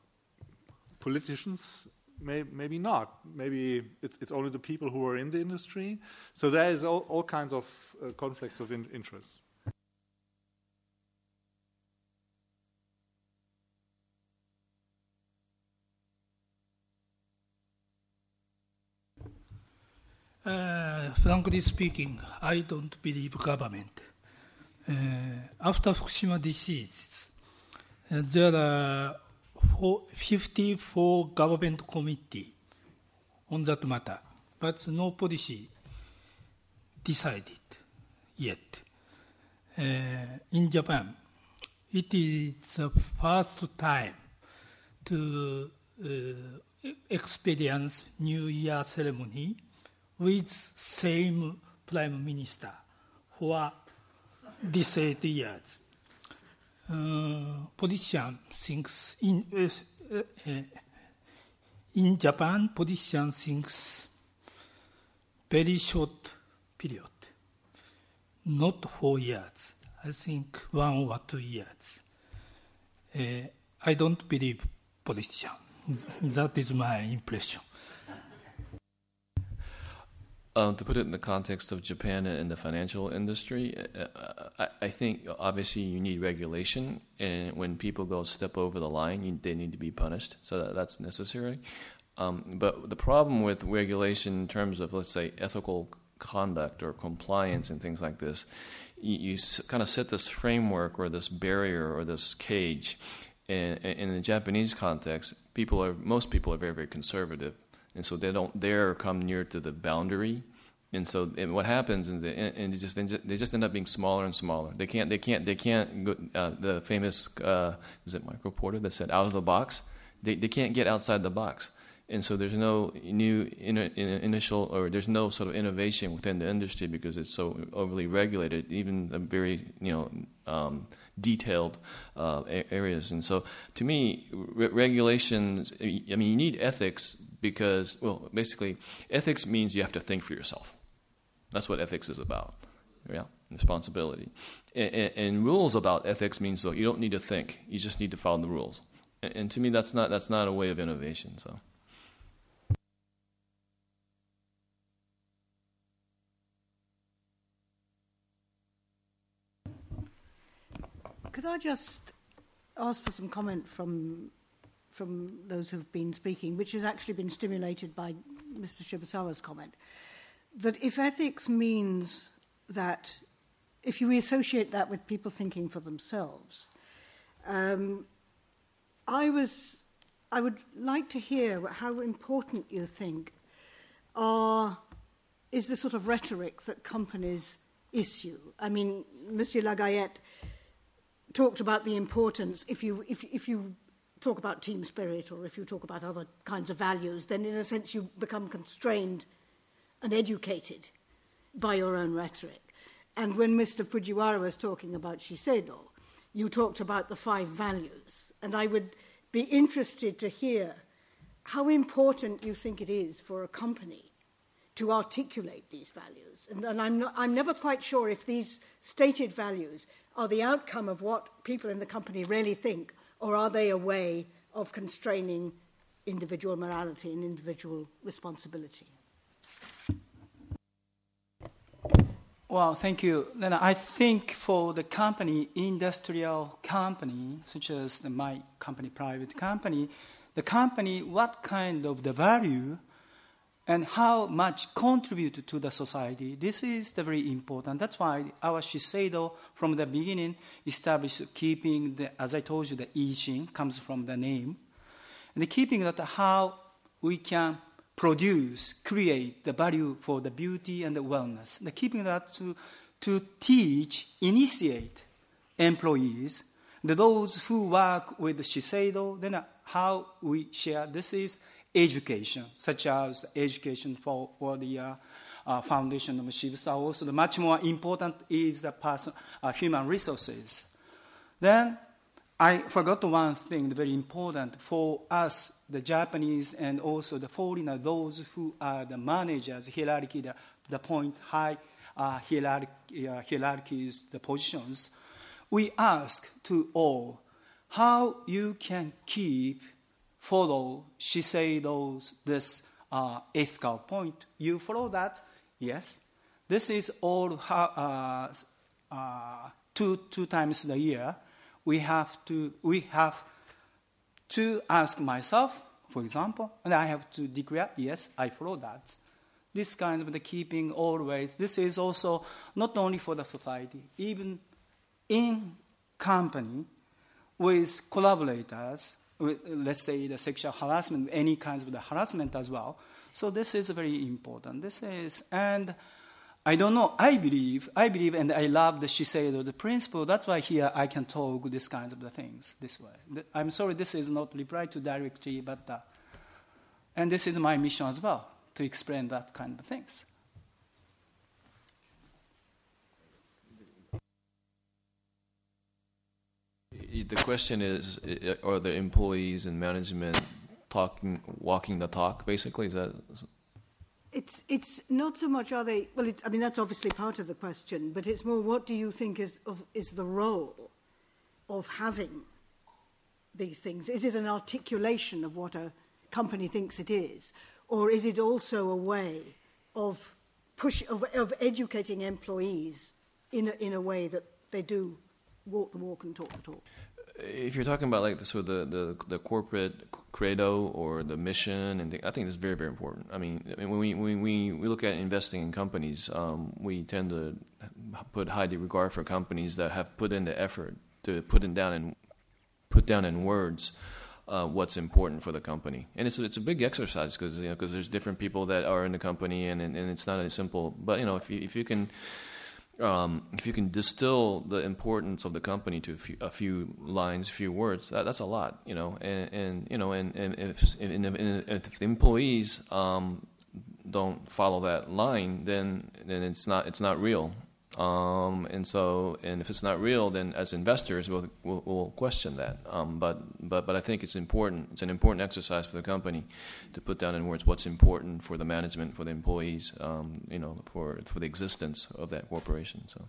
C: politicians, may, maybe not. Maybe it's, it's only the people who are in the industry. So there is all, all kinds of uh, conflicts of in interest.
L: Uh, frankly speaking, I don't believe government. Uh, after Fukushima disease, uh, there are four, fifty-four government committees on that matter, but no policy decided yet. Uh, in Japan, it is the first time to uh, experience New Year ceremony with same prime minister for these eight years. Uh, politician thinks in uh, uh, in Japan, politician thinks very short period, not four years. I think one or two years. Uh, I don't believe politician. That is my impression.
J: Um, to put it in the context of Japan and the financial industry, uh, I, I think obviously you need regulation, and when people go step over the line, you, they need to be punished. So that, that's necessary. Um, but the problem with regulation in terms of, let's say, ethical conduct or compliance and things like this, you, you s- kind of set this framework or this barrier or this cage. And, and in the Japanese context, people are most people are very, very conservative. And so they don't dare come near to the boundary, and so and what happens is they, and they just they just end up being smaller and smaller. They can't they can't they can't go, uh, the famous uh, was it Michael Porter that said out of the box. They they can't get outside the box, and so there's no new in, in, initial or there's no sort of innovation within the industry because it's so overly regulated. Even the very you know. Um, detailed uh, areas. And so to me, re- regulations, I mean, you need ethics because, well, basically, ethics means you have to think for yourself. That's what ethics is about, yeah, responsibility. And, and, and rules about ethics means, though, you don't need to think. You just need to follow the rules. And, and to me, that's not that's not a way of innovation, so...
M: Could I just ask for some comment from from those who've been speaking, which has actually been stimulated by Mister Shibusawa's comment, that if ethics means that if you associate that with people thinking for themselves, um, I was I would like to hear how important you think are is the sort of rhetoric that companies issue. I mean, Monsieur Lagayette talked about the importance, if you, if, if you talk about team spirit or if you talk about other kinds of values, then in a sense you become constrained and educated by your own rhetoric. And when Mister Fujiwara was talking about Shiseido, you talked about the five values. And I would be interested to hear how important you think it is for a company to articulate these values. And, and I'm, not, I'm never quite sure if these stated values are the outcome of what people in the company really think, or are they a way of constraining individual morality and individual responsibility?
E: Well, thank you. Then I think for the company, industrial company, such as the, my company, private company, the company, what kind of the value and how much contribute to the society. This is the very important. That's why our Shiseido, from the beginning, established keeping, the, as I told you, the I Ching comes from the name. And the keeping that how we can produce, create the value for the beauty and the wellness. The keeping that to, to teach, initiate employees, those who work with Shiseido, then how we share. This is education, such as education for, for the uh, uh, foundation of Shibusawa. Also, the much more important is the person, uh, human resources. Then, I forgot one thing, very important for us, the Japanese and also the foreigner, those who are the managers, hierarchy, the, the point high uh, hierarchy, uh, hierarchies, the positions. We ask to all how you can keep follow Shiseido's this uh, ethical point. You follow that? Yes. This is all ha- uh, uh, two two times a year. We have to we have to ask myself, for example, and I have to declare, yes, I follow that. This kind of the keeping always. This is also not only for the society, even in company with collaborators, with, let's say the sexual harassment, any kinds of the harassment as well. So this is very important. This is, and I don't know, I believe, I believe, and I love the Shiseido, the principle. That's why here I can talk these kinds of the things this way. I'm sorry, this is not reply to directly, but, uh, and this is my mission as well, to explain that kind of things.
J: The question is, are the employees and management talking, walking the talk, basically? Is that...
M: It's it's not so much are they, well, it, I mean, that's obviously part of the question, but it's more what do you think is of, is the role of having these things? Is it an articulation of what a company thinks it is, or is it also a way of push of, of educating employees in a, in a way that they do walk the walk and talk the talk?
J: If you're talking about like the, sort of the, the, the corporate credo or the mission, and the, I think it's very, very important. I mean, I mean when we when we, we look at investing in companies, um, we tend to put high regard for companies that have put in the effort to put in down in put down in words uh, what's important for the company. And it's it's a big exercise because you know because there's different people that are in the company, and, and, and it's not as simple. But you know if you, if you can. Um, if you can distill the importance of the company to a few, a few lines, a few words, that, that's a lot, you know. And, and you know, and, and if, and if, if the employees um, don't follow that line, then then it's not it's not real. Um, and so, and if it's not real, then as investors, we'll we'll, we'll question that. Um, but but but I think it's important. It's an important exercise for the company to put down in words what's important for the management, for the employees, um, you know, for for the existence of that corporation. So.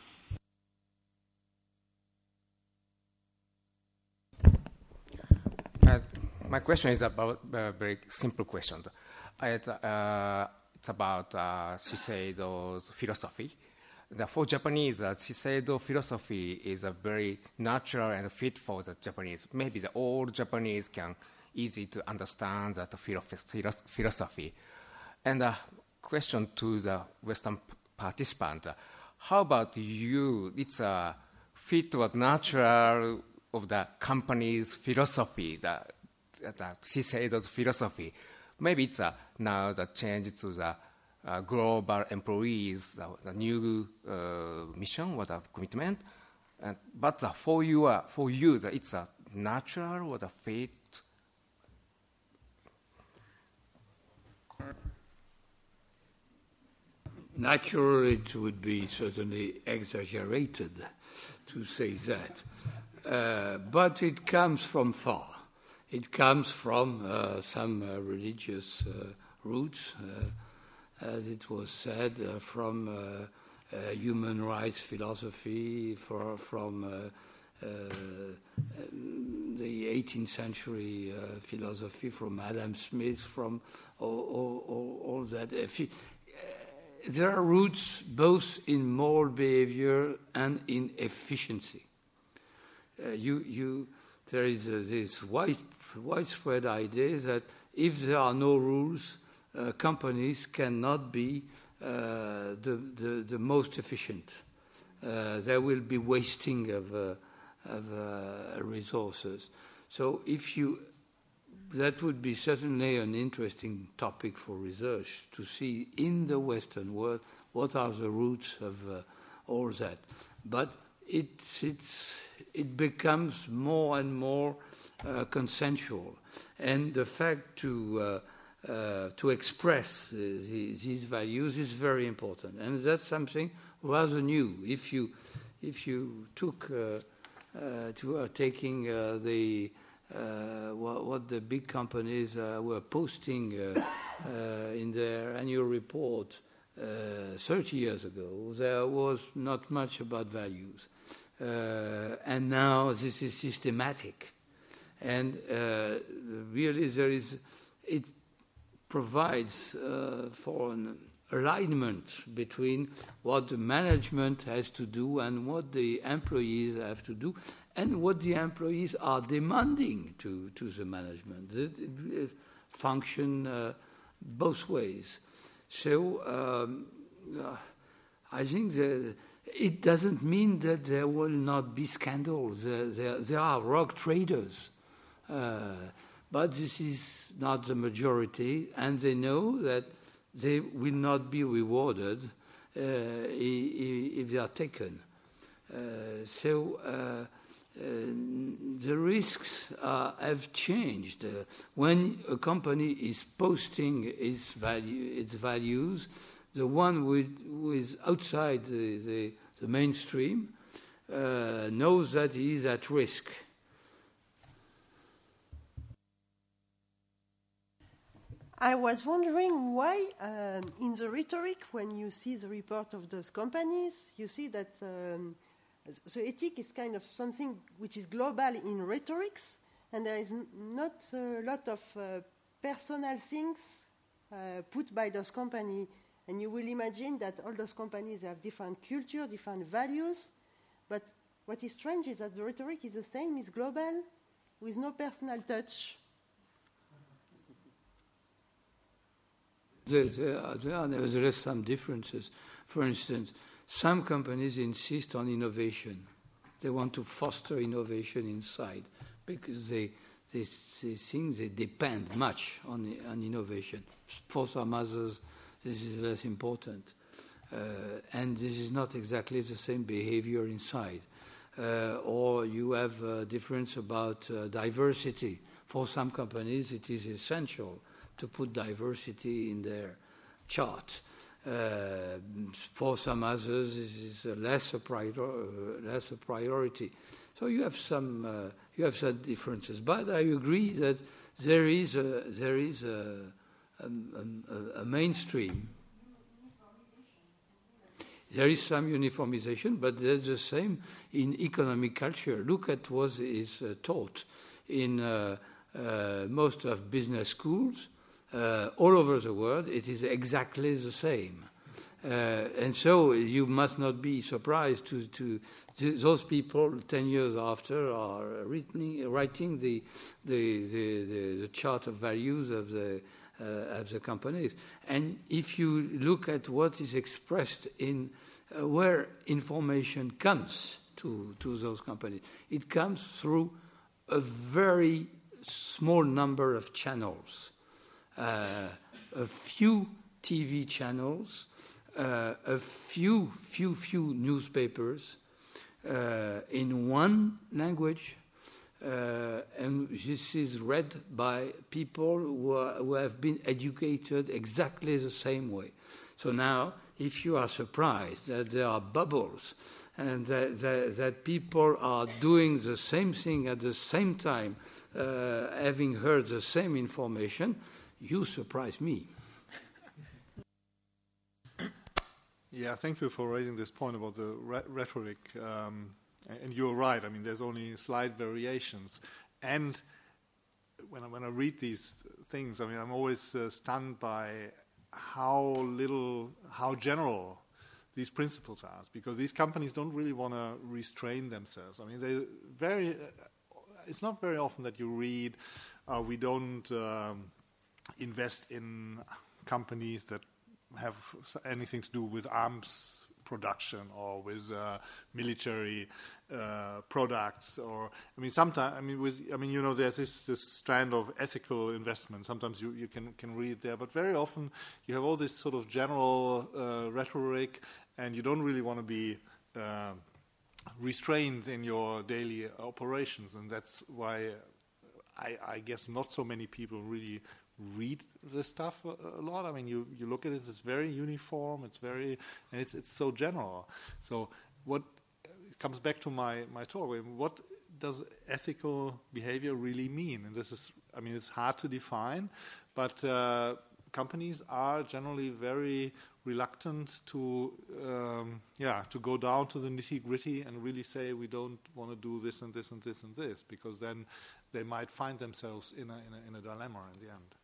N: Uh, my question is about a uh, very simple question. I, uh, it's about uh, Shiseido's philosophy. The, for Japanese, uh, Shiseido philosophy is a very natural and fit for the Japanese. Maybe the old Japanese can easy to understand that philosophy. And a uh, question to the Western participant: uh, how about you? It's a fit or natural of the company's philosophy, the, the Shiseido's philosophy. Maybe it's uh, now the change to the Uh, global employees, uh, the new uh, mission, what a commitment, and, but uh, for you, uh, for you, the, it's a natural or a fate.
B: Natural, it would be certainly exaggerated to say that, uh, but it comes from far. It comes from uh, some uh, religious uh, roots. Uh, As it was said, uh, from uh, uh, human rights philosophy, for, from uh, uh, the eighteenth century uh, philosophy, from Adam Smith, from all, all, all, all that. If you, uh, there are roots both in moral behavior and in efficiency. Uh, you, you, there is uh, this wide, widespread idea that if there are no rules, Uh, companies cannot be uh, the, the the most efficient. Uh, there will be wasting of uh, of uh, resources. So if you, that would be certainly an interesting topic for research to see in the Western world what are the roots of uh, all that. But it it's it becomes more and more uh, consensual, and the fact to uh, Uh, to express uh, the, these values is very important, and that's something rather new. If you, if you took uh, uh, to uh, taking uh, the uh, what, what the big companies uh, were posting uh, uh, in their annual report uh, thirty years ago, there was not much about values, uh, and now this is systematic. And uh, really there is, it provides uh, for an alignment between what the management has to do and what the employees have to do, and what the employees are demanding to, to the management. It, it function uh, both ways. So um, uh, I think that it doesn't mean that there will not be scandals. There, there, there are rogue traders. Uh, but this is not the majority, and they know that they will not be rewarded uh, if they are taken. Uh, so uh, uh, the risks uh, have changed. Uh, when a company is posting its value, its values, the one with, who is outside the, the, the mainstream uh, knows that he is at risk.
O: I was wondering why, um, in the rhetoric, when you see the report of those companies, you see that um, the ethic is kind of something which is global in rhetorics, and there is n- not a lot of uh, personal things uh, put by those companies. And you will imagine that all those companies have different culture, different values, but what is strange is that the rhetoric is the same, it's global, with no personal touch.
B: There, there, are, there are nevertheless some differences. For instance, some companies insist on innovation. They want to foster innovation inside because they, they, they think they depend much on, on innovation. For some others, this is less important. Uh, and this is not exactly the same behavior inside. Uh, or you have a difference about uh, diversity. For some companies, it is essential to put diversity in their chart. Uh, for some others, this is a less a, prior, uh, less a priority. So you have some uh, you have some differences. But I agree that there is a there is a, a, a, a mainstream. There is some uniformization, but there's the same in economic culture. Look at what is uh, taught in uh, uh, most of business schools. Uh, all over the world, it is exactly the same. Uh, and so you must not be surprised to, to, to those people ten years after are written, writing the, the, the, the, the chart of values of the, uh, of the companies. And if you look at what is expressed in uh, where information comes to, to those companies, it comes through a very small number of channels. Uh, a few T V channels, uh, a few, few, few newspapers uh, in one language, uh, and this is read by people who, are, who have been educated exactly the same way. So now, if you are surprised that there are bubbles and that, that, that people are doing the same thing at the same time, uh, having heard the same information, you surprise me.
C: Yeah, thank you for raising this point about the re- rhetoric. Um, and you're right. I mean, there's only slight variations. And when I, when I read these things, I mean, I'm always uh, stunned by how little, how general these principles are. Because these companies don't really want to restrain themselves. I mean, they very. Uh, it's not very often that you read, uh, we don't. Um, invest in companies that have anything to do with arms production or with uh, military uh, products, or I mean, sometimes I mean, with I mean, you know, there's this, this strand of ethical investment. Sometimes you, you can can read there, but very often you have all this sort of general uh, rhetoric, and you don't really want to be uh, restrained in your daily operations, and that's why I, I guess not so many people really read this stuff a, a lot. I mean, you, you look at it, it's very uniform, it's very, and it's it's so general. So what, it comes back to my, my talk, what does ethical behavior really mean? And this is, I mean, it's hard to define, but uh, companies are generally very reluctant to, um, yeah, to go down to the nitty-gritty and really say we don't want to do this and this and this and this, because then they might find themselves in a, in a, in a dilemma in the end.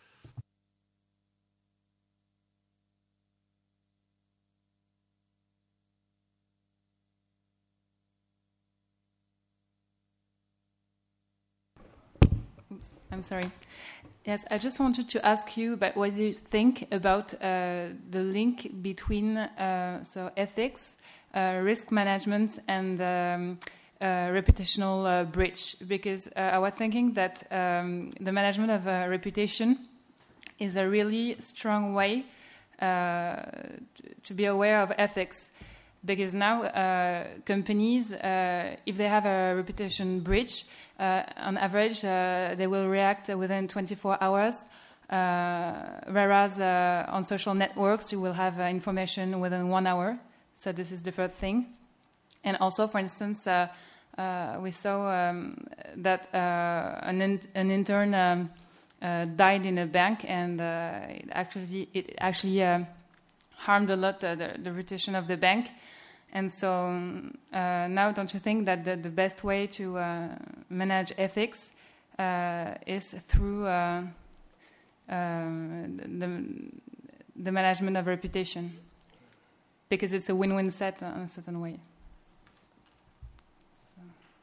P: Oops, I'm sorry. Yes, I just wanted to ask you about what you think about uh, the link between uh, so ethics, uh, risk management, and um, uh, reputational uh, breach. Because uh, I was thinking that um, the management of uh, reputation is a really strong way uh, to, to be aware of ethics. Because now uh, companies, uh, if they have a reputation breach, uh, on average, uh, they will react within twenty-four hours, uh, whereas uh, on social networks, you will have uh, information within one hour. So this is the first thing. And also, for instance, uh, uh, we saw um, that uh, an, in- an intern um, uh, died in a bank, and uh, it actually it actually uh, harmed a lot uh, the, the reputation of the bank. And so uh, now, don't you think that the, the best way to uh, manage ethics uh, is through uh, um, the, the management of reputation? Because it's a win-win set in a certain way. So.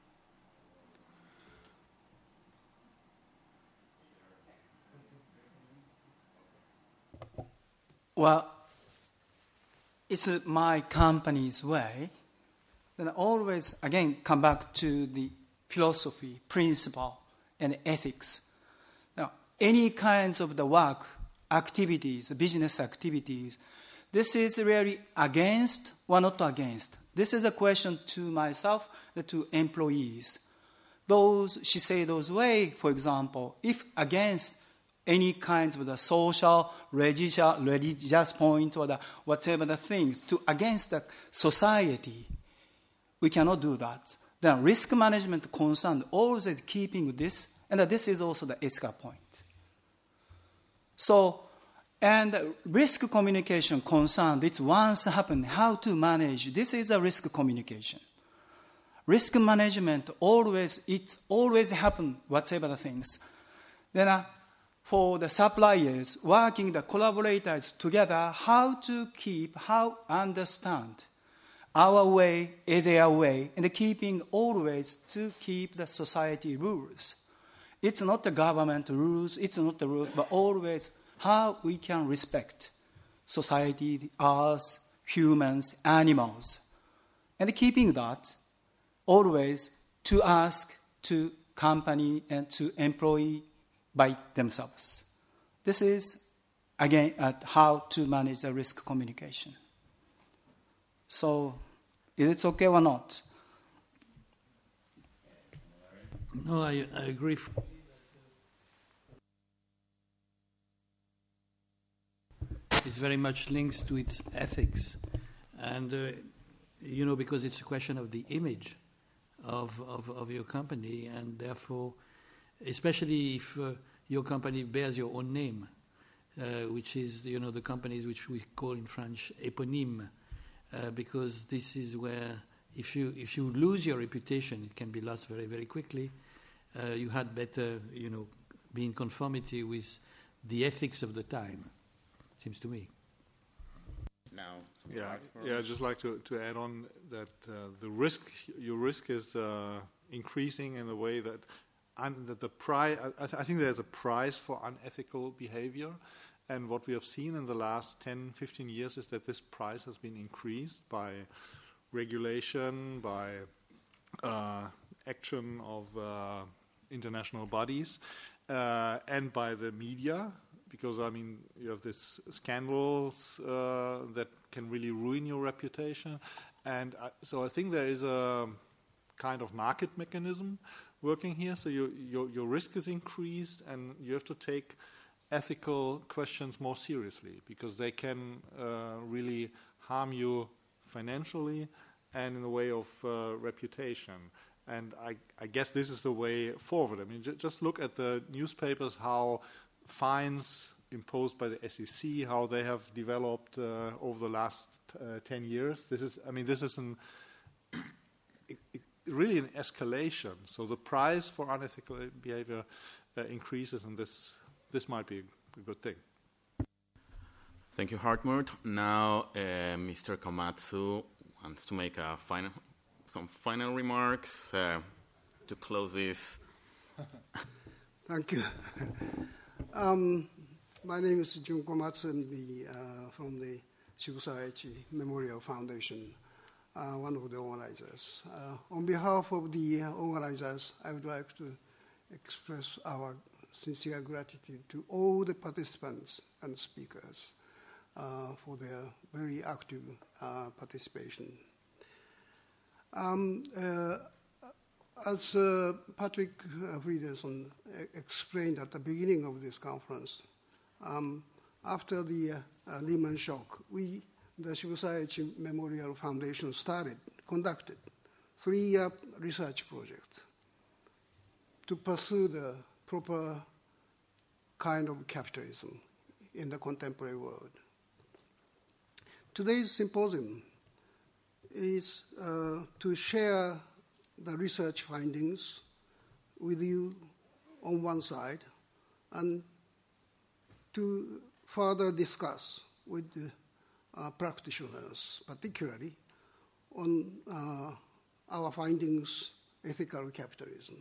E: Well, it's my company's way. Then I always, again, come back to the philosophy, principle, and ethics. Now, any kinds of the work, activities, business activities, this is really against or not against. This is a question to myself, to employees. Those, she said those way, for example, if against any kinds of the social, religious, religious point or the whatever the things to against the society, we cannot do that. Then risk management concern always keeping this, and this is also the ethical point. So, and risk communication concerned, it's once happened, how to manage. This is a risk communication. Risk management always, it's always happen, whatever the things. Then uh, for the suppliers, working the collaborators together, how to keep, how understand our way, their way, and keeping always to keep the society rules. It's not the government rules, it's not the rules, but always how we can respect society, the earth, humans, animals. And keeping that always to ask to company and to employee by themselves. This is, again, at how to manage the risk communication. So, is it okay or not?
D: No, I, I agree. It's very much linked to its ethics. And, uh, you know, because it's a question of the image of, of, of your company, and therefore, especially if uh, your company bears your own name, uh, which is, you know, the companies which we call in French éponyme, uh, because this is where if you if you lose your reputation, it can be lost very, very quickly. Uh, you had better, you know, be in conformity with the ethics of the time, seems to me.
A: Now,
C: yeah, yeah. I'd just like to, to add on that uh, the risk, your risk is uh, increasing in the way that Un, that the price, I, th- I think there's a price for unethical behavior, and what we have seen in the last ten, fifteen years is that this price has been increased by regulation, by uh, action of uh, international bodies, uh, and by the media, because, I mean, you have these scandals uh, that can really ruin your reputation, and uh, so I think there is a kind of market mechanism working here, so you, your, your risk is increased, and you have to take ethical questions more seriously, because they can uh, really harm you financially and in the way of uh, reputation. And I, I guess this is the way forward. I mean, j- just look at the newspapers, how fines imposed by the S E C, how they have developed uh, over the last uh, ten years. This is, I mean, this is an it, it, really an escalation. So the price for unethical behavior uh, increases, and this this might be a good thing.
A: Thank you, Hartmut. Now, uh, Mister Komatsu wants to make a final, some final remarks uh, to close this.
Q: Thank you. um, my name is Jun Komatsu. I'm the, uh, from the Shibusai Eiichi Memorial Foundation, uh, one of the organizers. Uh, on behalf of the organizers, I would like to express our sincere gratitude to all the participants and speakers uh, for their very active uh, participation. Um, uh, as uh, Patrick uh, Friedenson explained at the beginning of this conference, um, after the uh, uh, Lehman shock, we, the Shibusai Eiichi Memorial Foundation, started, conducted three-year research project to pursue the proper kind of capitalism in the contemporary world. Today's symposium is uh, to share the research findings with you on one side and to further discuss with the uh, practitioners, particularly on uh, our findings, ethical capitalism.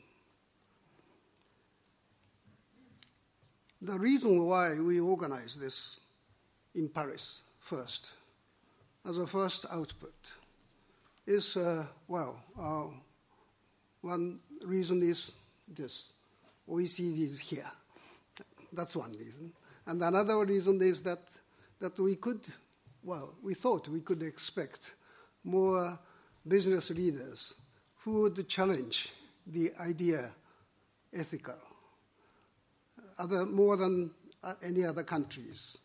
Q: The reason why we organized this in Paris first, as a first output, is, uh, well, uh, one reason is this, O E C D is here. That's one reason. And another reason is that, that we could, well, we thought we could expect more business leaders who would challenge the idea ethical, other, more than uh, any other countries.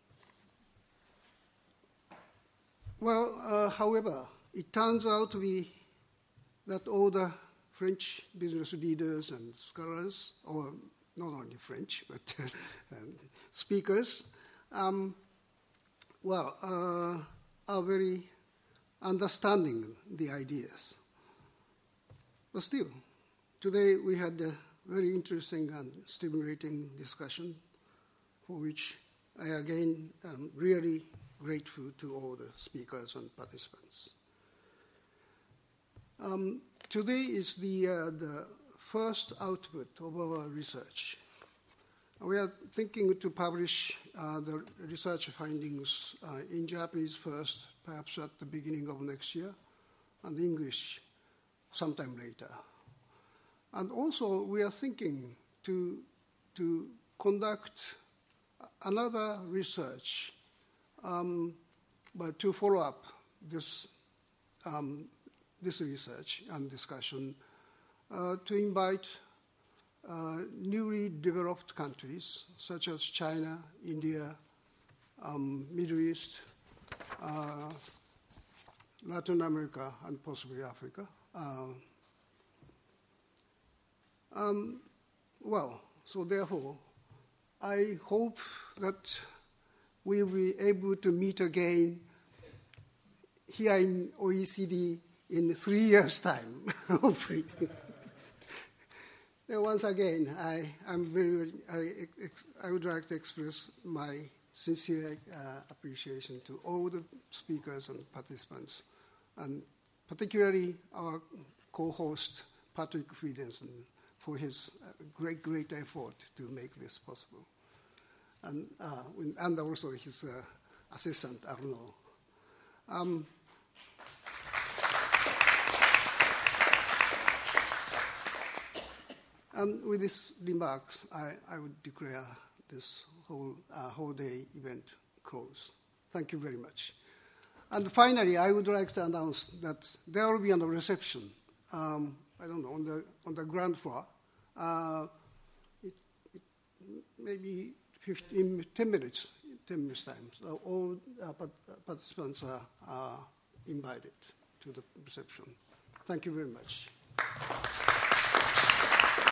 Q: Well, uh, however, it turns out to be that all the French business leaders and scholars, or not only French, but speakers, um, well, uh, are very understanding the ideas. But still, today we had a very interesting and stimulating discussion, for which I again am really grateful to all the speakers and participants. Um, today is the, uh, the first output of our research. We are thinking to publish uh, the research findings uh, in Japanese first, perhaps at the beginning of next year, and English sometime later. And also, we are thinking to, to conduct another research, um, but to follow up this, um, this research and discussion, uh, to invite uh, newly developed countries such as China, India, um, Middle East, uh, Latin America, and possibly Africa. Uh, um, well, so therefore, I hope that we will be able to meet again here in O E C D in three years' time, hopefully. Now, once again, I, I'm very, I, I would like to express my sincere uh, appreciation to all the speakers and participants, and particularly our co-host, Patrick Friedenson, for his great, great effort to make this possible. And, uh, and also his uh, assistant, Arnaud. Um, and with these remarks, I, I would declare this whole, uh, whole day event closed. Thank you very much. And finally, I would like to announce that there will be a reception, um, I don't know, on the, on the ground floor. Uh, it, it maybe fifteen, ten minutes, ten minutes time. So all uh, participants are, are invited to the reception. Thank you very much.